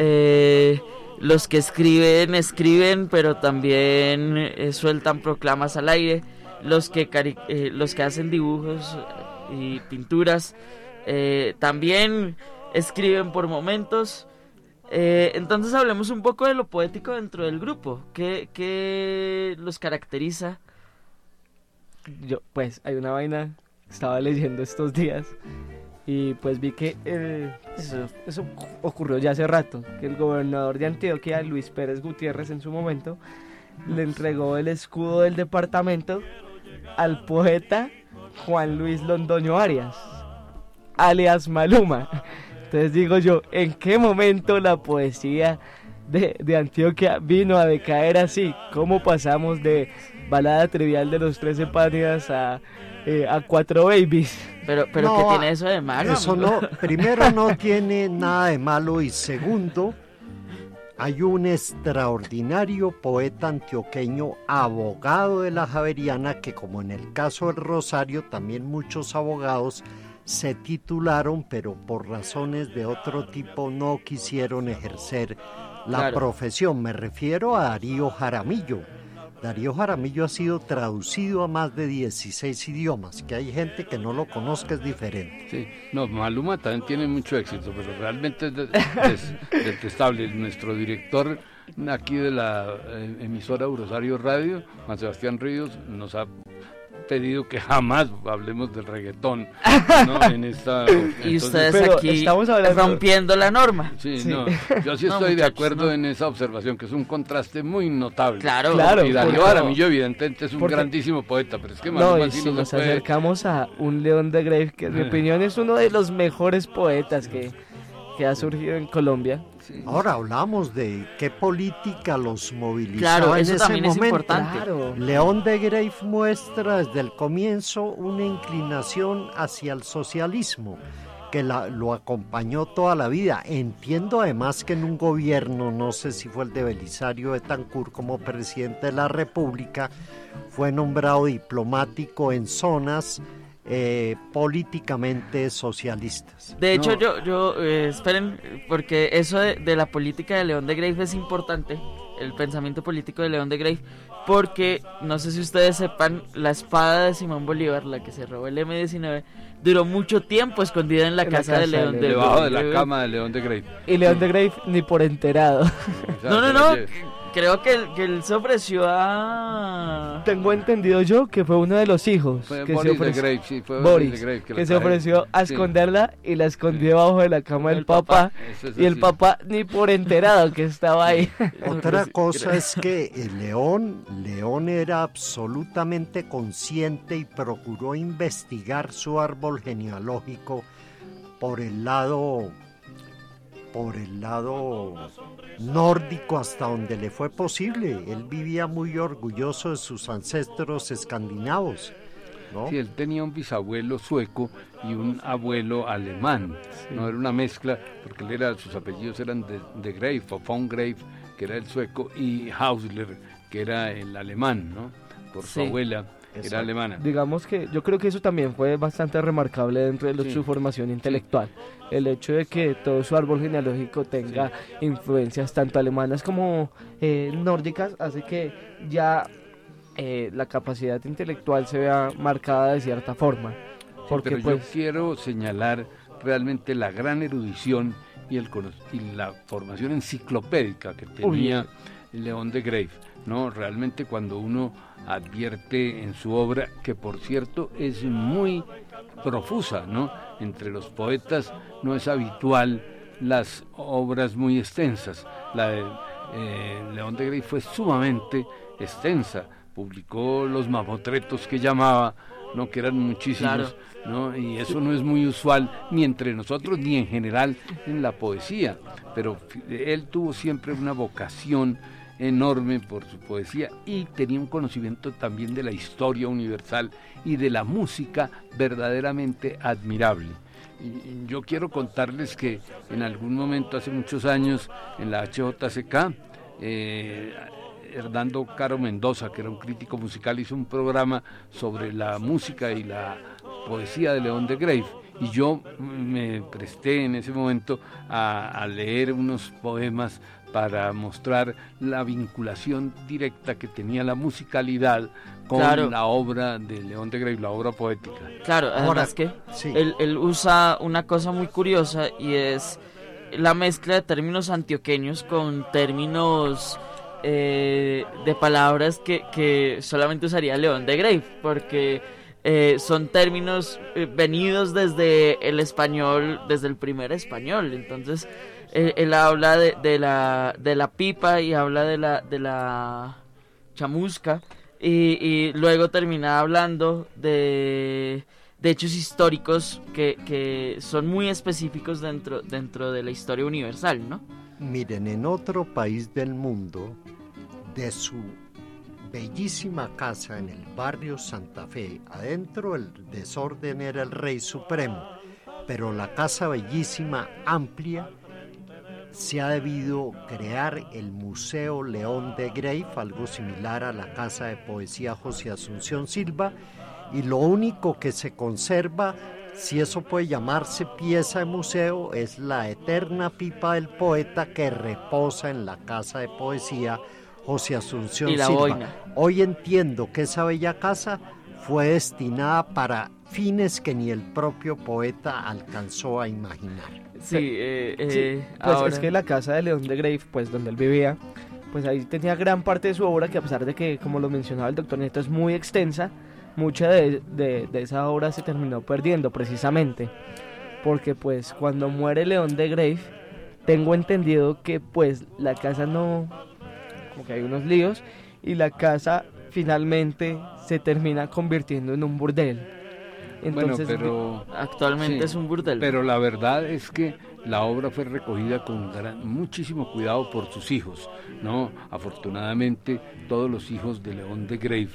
los que escriben, pero también sueltan proclamas al aire, los que hacen dibujos y pinturas también escriben por momentos. Entonces hablemos un poco de lo poético dentro del grupo. ¿Qué los caracteriza? Yo, pues, hay una vaina que estaba leyendo estos días y pues vi que eso ocurrió ya hace rato, que el gobernador de Antioquia, Luis Pérez Gutiérrez, en su momento le entregó el escudo del departamento al poeta Juan Luis Londoño Arias, alias Maluma. Entonces digo yo, ¿en qué momento la poesía de Antioquia vino a decaer así? ¿Cómo pasamos de balada trivial de los 13 Pánidas a 4 Babies? Pero No, ¿qué tiene eso de malo? Eso no, primero no tiene nada de malo, y segundo, hay un extraordinario poeta antioqueño, abogado de la Javeriana, que como en el caso del Rosario, también muchos abogados se titularon, pero por razones de otro tipo no quisieron ejercer la profesión. Me refiero a Darío Jaramillo. Darío Jaramillo ha sido traducido a más de 16 idiomas, que hay gente que no lo conozca, es diferente. Sí, no, Maluma también tiene mucho éxito, pero realmente es detestable. Nuestro director aquí de la emisora Rosario Radio, Juan Sebastián Ríos, nos ha pedido que jamás hablemos del reggaetón, ¿no? En esta, y ustedes aquí estamos rompiendo la norma. Sí. No, yo sí estoy de acuerdo en esa observación, que es un contraste muy notable. Claro. Y Darío Jaramillo evidentemente es un grandísimo poeta, pero es que Maluma y si nos acercamos a un León de Grave, que en mi opinión es uno de los mejores poetas que ha surgido en Colombia. Sí. Ahora hablamos de qué política los movilizó. Claro, en eso ese también momento. Es importante. Claro. León de Grave muestra desde el comienzo una inclinación hacia el socialismo que lo acompañó toda la vida. Entiendo además que en un gobierno, no sé si fue el de Belisario Betancur como presidente de la República, fue nombrado diplomático en zonas políticamente socialistas. De hecho, yo esperen, porque eso de la política de León de Grave es importante, el pensamiento político de León de Grave, porque no sé si ustedes sepan, la espada de Simón Bolívar, la que se robó el M-19, duró mucho tiempo escondida en la casa de León de Grave. Debajo de la cama de León de Grave. Y León de Grave ni por enterado. No. Creo que él se ofreció a... Tengo entendido yo que fue uno de los hijos. Fue que Boris se ofreció, de Grave, sí, fue Boris, de Grave que se ofreció a esconderla y la escondió debajo de la cama del papá. Y el papá ni por enterado que estaba ahí. Otra cosa es que León era absolutamente consciente y procuró investigar su árbol genealógico por el lado nórdico hasta donde le fue posible. Él vivía muy orgulloso de sus ancestros escandinavos, ¿no? Sí, él tenía un bisabuelo sueco y un abuelo alemán, sí. No era una mezcla, porque sus apellidos eran de Grave, o von Grave, que era el sueco, y Hausler, que era el alemán, ¿no? Por su abuela. Era alemana. Digamos que yo creo que eso también fue bastante remarcable dentro de su formación intelectual. El hecho de que todo su árbol genealógico tenga influencias tanto alemanas como nórdicas hace que ya la capacidad intelectual se vea marcada de cierta forma. Porque pero yo quiero señalar realmente la gran erudición y la formación enciclopédica que tenía León de Grave, ¿no? Realmente cuando uno advierte en su obra, que por cierto es muy profusa, ¿no? Entre los poetas no es habitual las obras muy extensas. La de León de Grave fue sumamente extensa, publicó los mamotretos que llamaba, ¿no? Que eran muchísimos, ¿no? Y eso no es muy usual ni entre nosotros ni en general en la poesía, pero él tuvo siempre una vocación enorme por su poesía y tenía un conocimiento también de la historia universal y de la música verdaderamente admirable. Y yo quiero contarles que en algún momento, hace muchos años, en la HJCK, Hernando Caro Mendoza, que era un crítico musical, hizo un programa sobre la música y la poesía de León de Grave, y yo me presté en ese momento a leer unos poemas para mostrar la vinculación directa que tenía la musicalidad con la obra de León de Grave, la obra poética. Claro, además que él usa una cosa muy curiosa y es la mezcla de términos antioqueños con términos de palabras que solamente usaría León de Grave, porque son términos venidos desde el español, desde el primer español. Entonces él habla de la pipa y habla de la chamusca y luego termina hablando de hechos históricos que son muy específicos dentro de la historia universal, ¿no? Miren, en otro país del mundo, de su bellísima casa en el barrio Santa Fe, adentro el desorden era el Rey Supremo, pero la casa bellísima, amplia, se ha debido crear el Museo León de Greiff, algo similar a la Casa de Poesía José Asunción Silva, y lo único que se conserva, si eso puede llamarse pieza de museo, es la eterna pipa del poeta que reposa en la Casa de Poesía José Asunción y la Silva. boina. Hoy entiendo que esa bella casa fue destinada para fines que ni el propio poeta alcanzó a imaginar. Sí, pues ahora... es que la casa de León de Greiff, pues donde él vivía, pues ahí tenía gran parte de su obra, que a pesar de que, como lo mencionaba el doctor Nieto, es muy extensa, mucha de esa obra se terminó perdiendo precisamente, porque pues cuando muere León de Greiff, tengo entendido que pues la casa no, como que hay unos líos, y la casa finalmente se termina convirtiendo en un burdel. Entonces, bueno, pero actualmente sí, es un burdel. Pero la verdad es que la obra fue recogida con muchísimo cuidado por sus hijos, ¿no? Afortunadamente todos los hijos de León de Greiff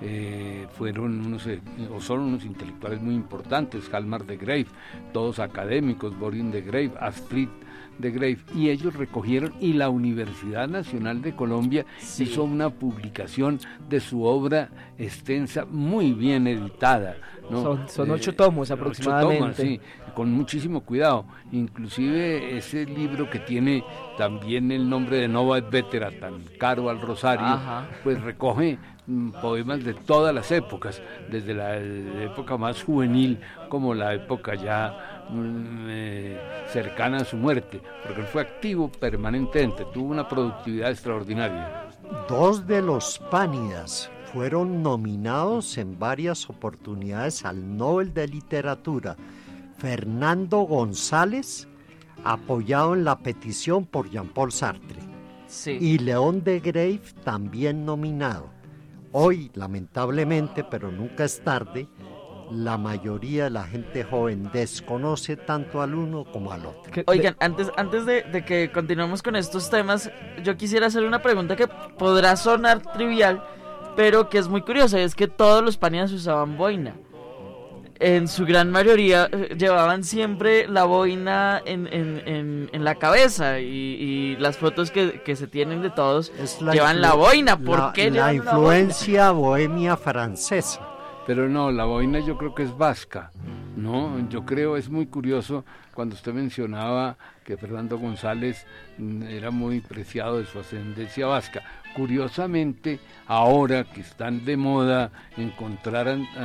fueron son unos intelectuales muy importantes, Hjalmar de Greiff, todos académicos, Borin de Greiff, Astrid de Greiff, y ellos recogieron, y la Universidad Nacional de Colombia hizo una publicación de su obra extensa, muy bien editada, ¿no? Son 8 tomos aproximadamente. 8 tomas, sí, con muchísimo cuidado. Inclusive ese libro que tiene también el nombre de Nova et Vetera, tan caro al Rosario, Ajá. pues recoge poemas de todas las épocas, desde la época más juvenil como la época ya cercana a su muerte, porque él fue activo permanentemente, tuvo una productividad extraordinaria. 2 de los Pánidas fueron nominados en varias oportunidades al Nobel de Literatura. Fernando González, apoyado en la petición por Jean-Paul Sartre, sí. Y León de Greiff también nominado. Hoy, lamentablemente, pero nunca es tarde, la mayoría de la gente joven desconoce tanto al uno como al otro. Oigan, antes de que continuemos con estos temas, yo quisiera hacer una pregunta que podrá sonar trivial, pero que es muy curiosa, y es que todos los Pánidas usaban boina. En su gran mayoría llevaban siempre la boina en la cabeza, y las fotos que se tienen de todos llevan la boina. ¿Por qué la llevan influencia bohemia francesa? Pero no, la boina yo creo que es vasca, ¿no? Yo creo, es muy curioso cuando usted mencionaba que Fernando González era muy preciado de su ascendencia vasca. Curiosamente, ahora que están de moda encontrar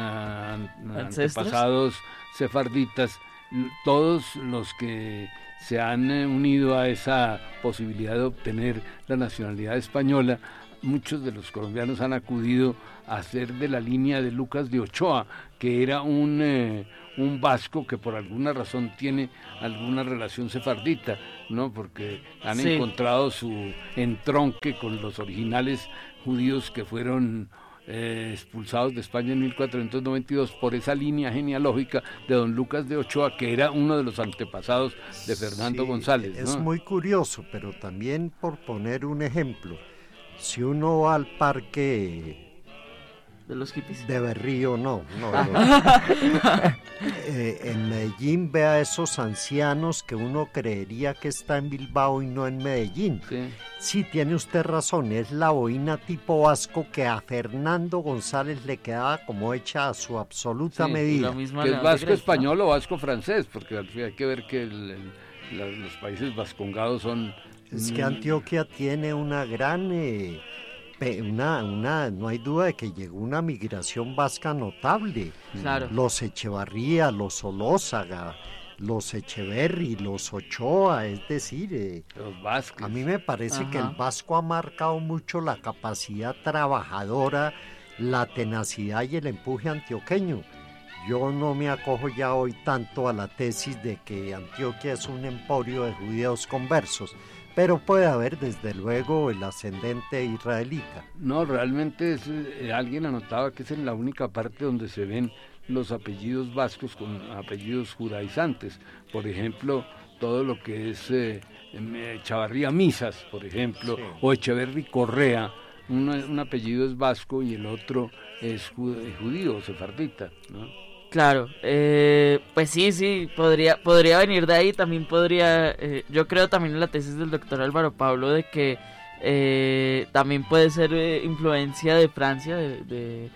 antepasados sefarditas, todos los que se han unido a esa posibilidad de obtener la nacionalidad española, muchos de los colombianos han acudido a ser de la línea de Lucas de Ochoa, que era un vasco que por alguna razón tiene alguna relación sefardita, ¿no? Porque han encontrado su entronque con los originales judíos que fueron expulsados de España en 1492 por esa línea genealógica de don Lucas de Ochoa, que era uno de los antepasados de Fernando González, ¿no? Es muy curioso, pero también, por poner un ejemplo, si uno va al parque ¿de los hippies? De Berrío, no. En Medellín ve a esos ancianos que uno creería que está en Bilbao y no en Medellín. Sí, tiene usted razón, es la boina tipo vasco que a Fernando González le quedaba como hecha a su absoluta medida. Que es vasco español o vasco francés, porque hay que ver que los países vascongados son... Es que Antioquia tiene una gran... no hay duda de que llegó una migración vasca notable. Claro. Los Echevarría, los Olózaga, los Echeverri, los Ochoa, es decir, los vascos. A mí me parece que el vasco ha marcado mucho la capacidad trabajadora, la tenacidad y el empuje antioqueño. Yo no me acojo ya hoy tanto a la tesis de que Antioquia es un emporio de judíos conversos, pero puede haber desde luego el ascendente israelita. No, realmente alguien anotaba que es en la única parte donde se ven los apellidos vascos con apellidos judaizantes. Por ejemplo, todo lo que es Chavarría Misas, por ejemplo, sí, o Echeverri Correa, un apellido es vasco y el otro es judío, sefardita, ¿no? Claro, pues sí, podría venir de ahí. También podría, yo creo también en la tesis del doctor Álvaro Pablo de que también puede ser influencia de Francia, de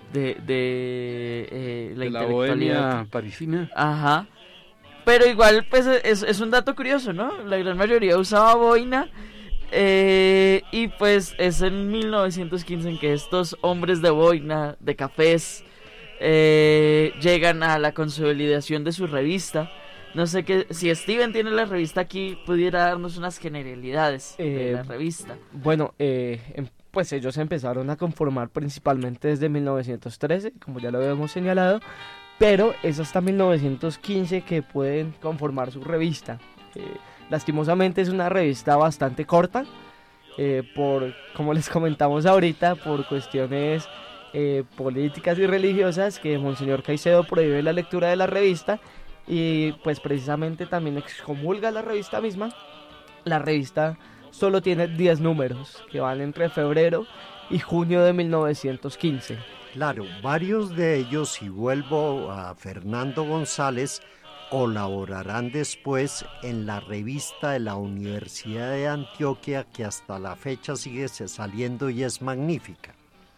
la intelectualidad, bohemia parisina. Ajá. Pero igual, pues es un dato curioso, ¿no? La gran mayoría usaba boina. Y pues es en 1915 en que estos hombres de boina, de cafés, llegan a la consolidación de su revista. No sé si Steven tiene la revista aquí, pudiera darnos unas generalidades de la revista. Bueno, pues ellos empezaron a conformar principalmente desde 1913, como ya lo habíamos señalado, pero es hasta 1915 que pueden conformar su revista. Lastimosamente es una revista bastante corta, como les comentamos ahorita, por cuestiones políticas y religiosas, que Monseñor Caicedo prohíbe la lectura de la revista y pues precisamente también excomulga la revista misma. La revista solo tiene 10 números que van entre febrero y junio de 1915. Claro, varios de ellos, y vuelvo a Fernando González, colaborarán después en la revista de la Universidad de Antioquia, que hasta la fecha sigue saliendo y es magnífica.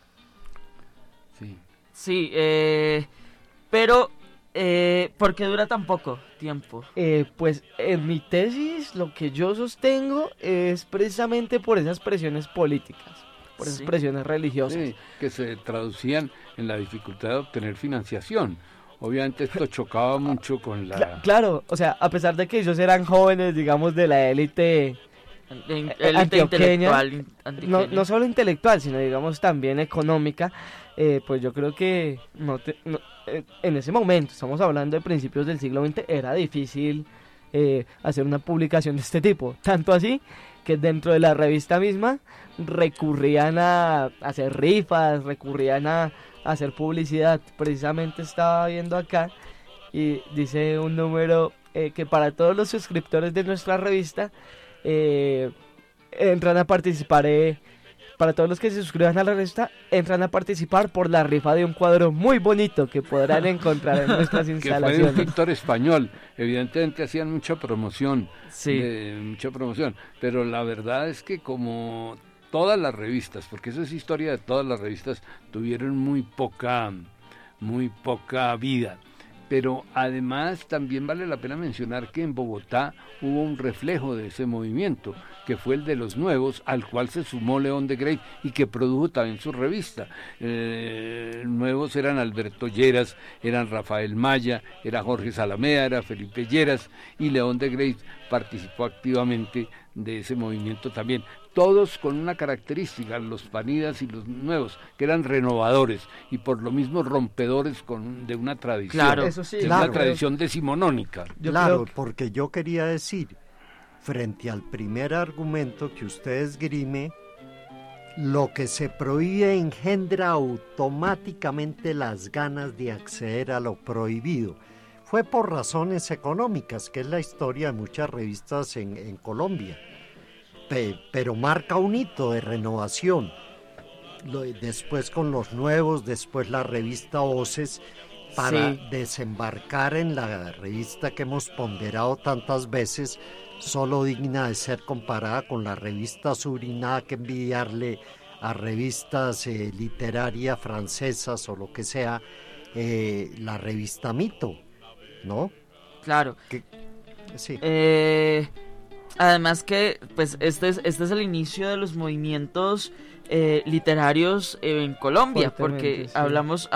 Sí, pero ¿por qué dura tan poco tiempo? Pues en mi tesis lo que yo sostengo es precisamente por esas presiones políticas, por esas presiones religiosas. Sí, que se traducían en la dificultad de obtener financiación. Obviamente esto chocaba mucho con la... Claro, o sea, a pesar de que ellos eran jóvenes, digamos, de la élite antioqueña, no solo intelectual, sino digamos también económica, pues yo creo que en ese momento, estamos hablando de principios del siglo XX, era difícil hacer una publicación de este tipo, tanto así que dentro de la revista misma recurrían a hacer rifas, recurrían a hacer publicidad. Precisamente estaba viendo acá y dice un número que para todos los suscriptores de nuestra revista entran a participar, para todos los que se suscriban a la revista, entran a participar por la rifa de un cuadro muy bonito que podrán encontrar en nuestras instalaciones. Que fue de un pintor español. Evidentemente hacían mucha promoción, pero la verdad es que como todas las revistas, porque eso es historia de todas las revistas, tuvieron muy poca vida. Pero además también vale la pena mencionar que en Bogotá hubo un reflejo de ese movimiento, que fue el de los nuevos, al cual se sumó León de Grey y que produjo también su revista. Nuevos eran Alberto Lleras, eran Rafael Maya, era Jorge Salamea, era Felipe Lleras, y León de Grey participó activamente de ese movimiento también. Todos con una característica, los Panidas y los nuevos, que eran renovadores y por lo mismo rompedores de una tradición, claro, eso sí, una tradición decimonónica. Claro, porque yo quería decir, frente al primer argumento que usted esgrime, lo que se prohíbe engendra automáticamente las ganas de acceder a lo prohibido. Fue por razones económicas, que es la historia de muchas revistas en Colombia. Pero marca un hito de renovación. Después con los nuevos, después la revista Voces, para desembarcar en la revista que hemos ponderado tantas veces, solo digna de ser comparada con la revista Sur y nada que envidiarle a revistas literarias francesas o lo que sea, la revista Mito, ¿no? Claro. Sí. Además que pues este es el inicio de los movimientos literarios en Colombia, porque hablamos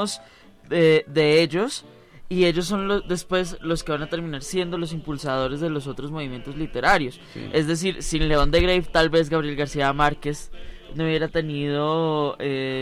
de ellos, y ellos son después los que van a terminar siendo los impulsadores de los otros movimientos literarios. Es decir, sin León de Grey tal vez Gabriel García Márquez no hubiera tenido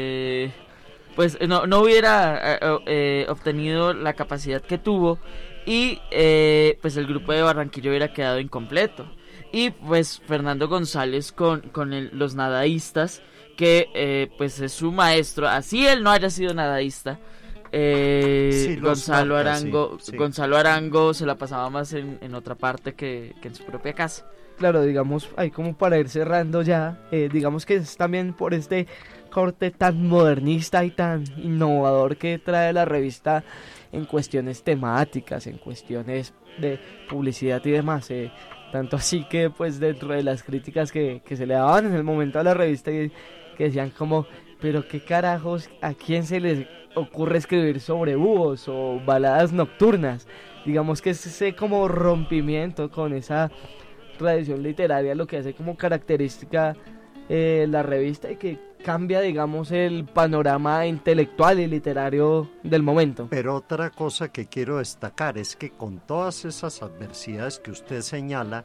pues no hubiera obtenido la capacidad que tuvo, y pues el grupo de Barranquilla hubiera quedado incompleto. Y pues Fernando González con los nadaístas, que pues es su maestro, así él no haya sido nadaísta, Gonzalo mapas, Arango, sí. Gonzalo Arango se la pasaba más en otra parte que en su propia casa. Claro, digamos, ahí como para ir cerrando ya, digamos que es también por este corte tan modernista y tan innovador que trae la revista en cuestiones temáticas, en cuestiones de publicidad y demás, tanto así que pues dentro de las críticas que se le daban en el momento a la revista, que decían como, pero qué carajos, ¿a quién se les ocurre escribir sobre búhos o baladas nocturnas? Digamos que es ese como rompimiento con esa tradición literaria lo que hace como característica la revista y que cambia, digamos, el panorama intelectual y literario del momento. Pero otra cosa que quiero destacar es que con todas esas adversidades que usted señala,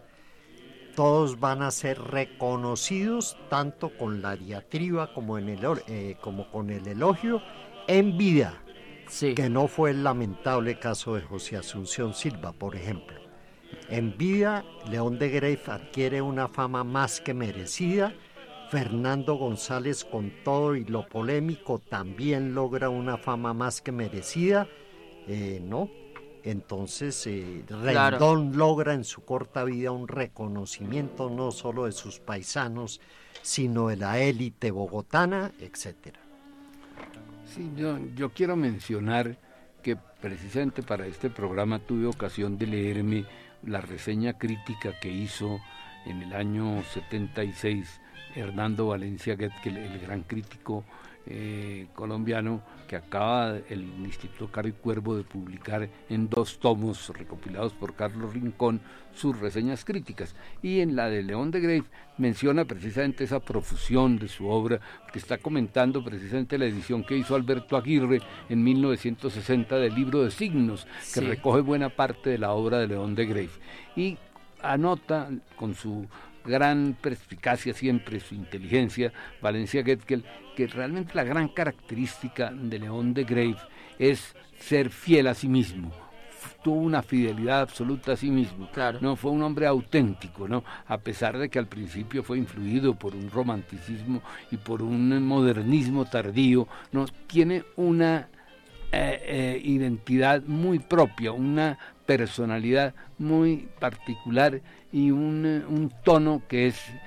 todos van a ser reconocidos tanto con la diatriba como con el elogio en vida, sí. Que no fue el lamentable caso de José Asunción Silva, por ejemplo. En vida, León de Greiff adquiere una fama más que merecida. Fernando González, con todo y lo polémico, también logra una fama más que merecida, ¿no? Entonces, Claro. Rendón logra en su corta vida un reconocimiento no solo de sus paisanos, sino de la élite bogotana, etcétera. Sí, yo quiero mencionar que precisamente para este programa tuve ocasión de leerme la reseña crítica que hizo en el año 76 Hernando Valencia Guettkel, el gran crítico colombiano, que acaba el Instituto Caro y Cuervo de publicar en 2 tomos recopilados por Carlos Rincón sus reseñas críticas, y en la de León de Greiff menciona precisamente esa profusión de su obra, que está comentando precisamente la edición que hizo Alberto Aguirre en 1960 del Libro de Signos, que Sí. recoge buena parte de la obra de León de Greiff, y anota con su gran perspicacia siempre, su inteligencia, Valencia Guettkel, que realmente la gran característica de León de Greiff es ser fiel a sí mismo. Tuvo una fidelidad absoluta a sí mismo, Claro. no fue un hombre auténtico, no, a pesar de que al principio fue influido por un romanticismo y por un modernismo tardío, no, tiene una identidad muy propia, una personalidad muy particular y un tono que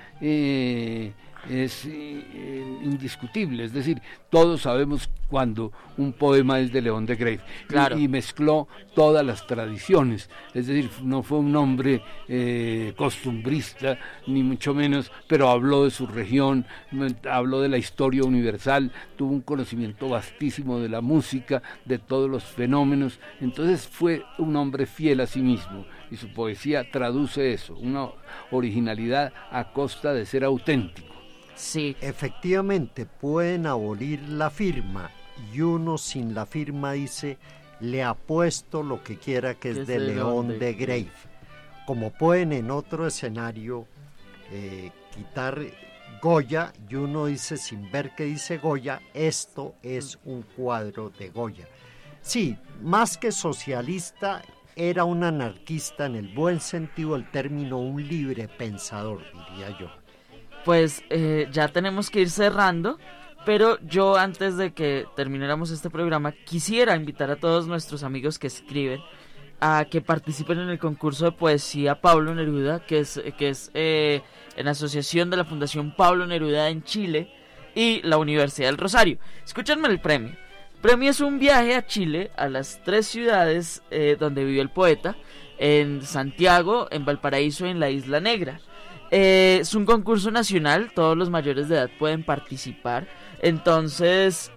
es indiscutible. Es decir, todos sabemos cuando un poema es de León de Greiff, Claro. y mezcló todas las tradiciones. Es decir, no fue un hombre costumbrista, ni mucho menos, pero habló de su región, habló de la historia universal, tuvo un conocimiento vastísimo de la música, de todos los fenómenos. Entonces fue un hombre fiel a sí mismo, y su poesía traduce eso, una originalidad a costa de ser auténtico. Sí. Efectivamente, pueden abolir la firma, y uno sin la firma dice, le apuesto lo que quiera que es de León de Greiff. Como pueden en otro escenario quitar Goya, y uno dice, sin ver qué dice Goya, esto es un cuadro de Goya. Sí, más que socialista, era un anarquista en el buen sentido del término, un libre pensador, diría yo. Pues ya tenemos que ir cerrando, pero yo antes de que termináramos este programa quisiera invitar a todos nuestros amigos que escriben a que participen en el concurso de poesía Pablo Neruda, que es en asociación de la Fundación Pablo Neruda en Chile y la Universidad del Rosario. Escúchenme el premio. El premio es un viaje a Chile, a las 3 ciudades donde vivió el poeta, en Santiago, en Valparaíso y en la Isla Negra. Es un concurso nacional, todos los mayores de edad pueden participar, entonces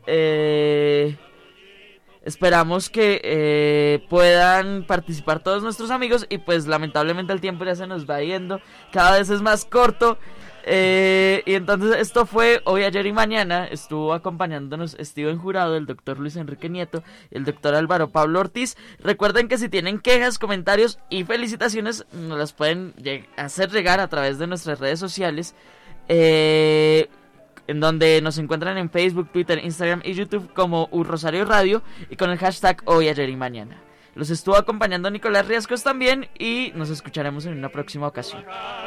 esperamos que puedan participar todos nuestros amigos, y pues lamentablemente el tiempo ya se nos va yendo, cada vez es más corto. Y entonces esto fue Hoy, Ayer y Mañana. Estuvo acompañándonos Steven Jurado, el doctor Luis Enrique Nieto y el doctor Álvaro Pablo Ortiz. Recuerden que si tienen quejas, comentarios y felicitaciones, nos las pueden hacer llegar a través de nuestras redes sociales, en donde nos encuentran en Facebook, Twitter, Instagram y YouTube como Rosario Radio, y con el hashtag Hoy, Ayer y Mañana. Los estuvo acompañando Nicolás Riascos también, y nos escucharemos en una próxima ocasión.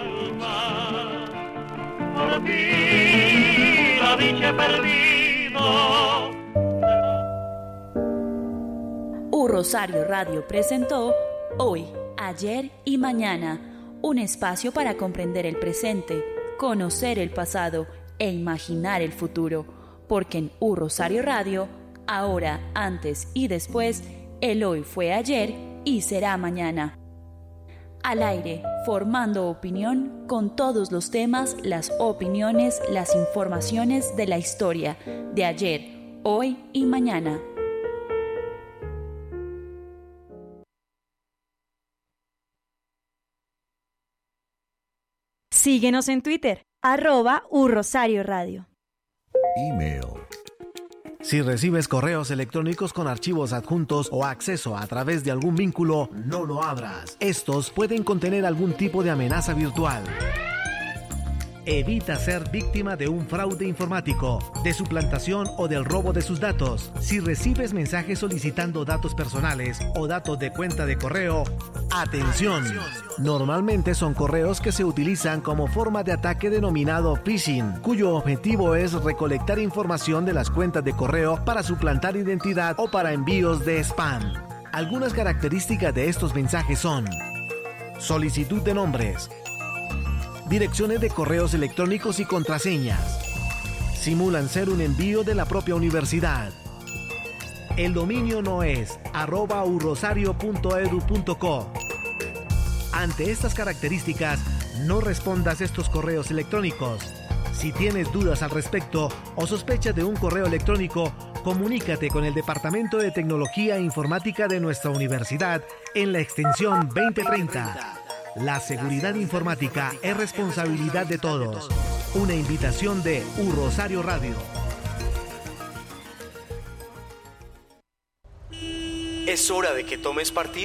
Por ti la dicha he perdido. Rosario Radio presentó Hoy, Ayer y Mañana, un espacio para comprender el presente, conocer el pasado e imaginar el futuro, porque en Rosario Radio, ahora, antes y después, el hoy fue ayer y será mañana. Al aire, formando opinión con todos los temas, las opiniones, las informaciones de la historia de ayer, hoy y mañana. Síguenos en Twitter, @Rosario Radio. Email. Si recibes correos electrónicos con archivos adjuntos o acceso a través de algún vínculo, no lo abras. Estos pueden contener algún tipo de amenaza virtual. Evita ser víctima de un fraude informático, de suplantación o del robo de sus datos. Si recibes mensajes solicitando datos personales o datos de cuenta de correo, ¡atención! Normalmente son correos que se utilizan como forma de ataque denominado phishing, cuyo objetivo es recolectar información de las cuentas de correo para suplantar identidad o para envíos de spam. Algunas características de estos mensajes son: solicitud de nombres, direcciones de correos electrónicos y contraseñas. Simulan ser un envío de la propia universidad. El dominio no es @urosario.edu.co. Ante estas características, no respondas estos correos electrónicos. Si tienes dudas al respecto o sospechas de un correo electrónico, comunícate con el Departamento de Tecnología e Informática de nuestra universidad en la extensión 2030. La seguridad informática es responsabilidad de todos. Una invitación de Rosario Radio. Es hora de que tomes partido.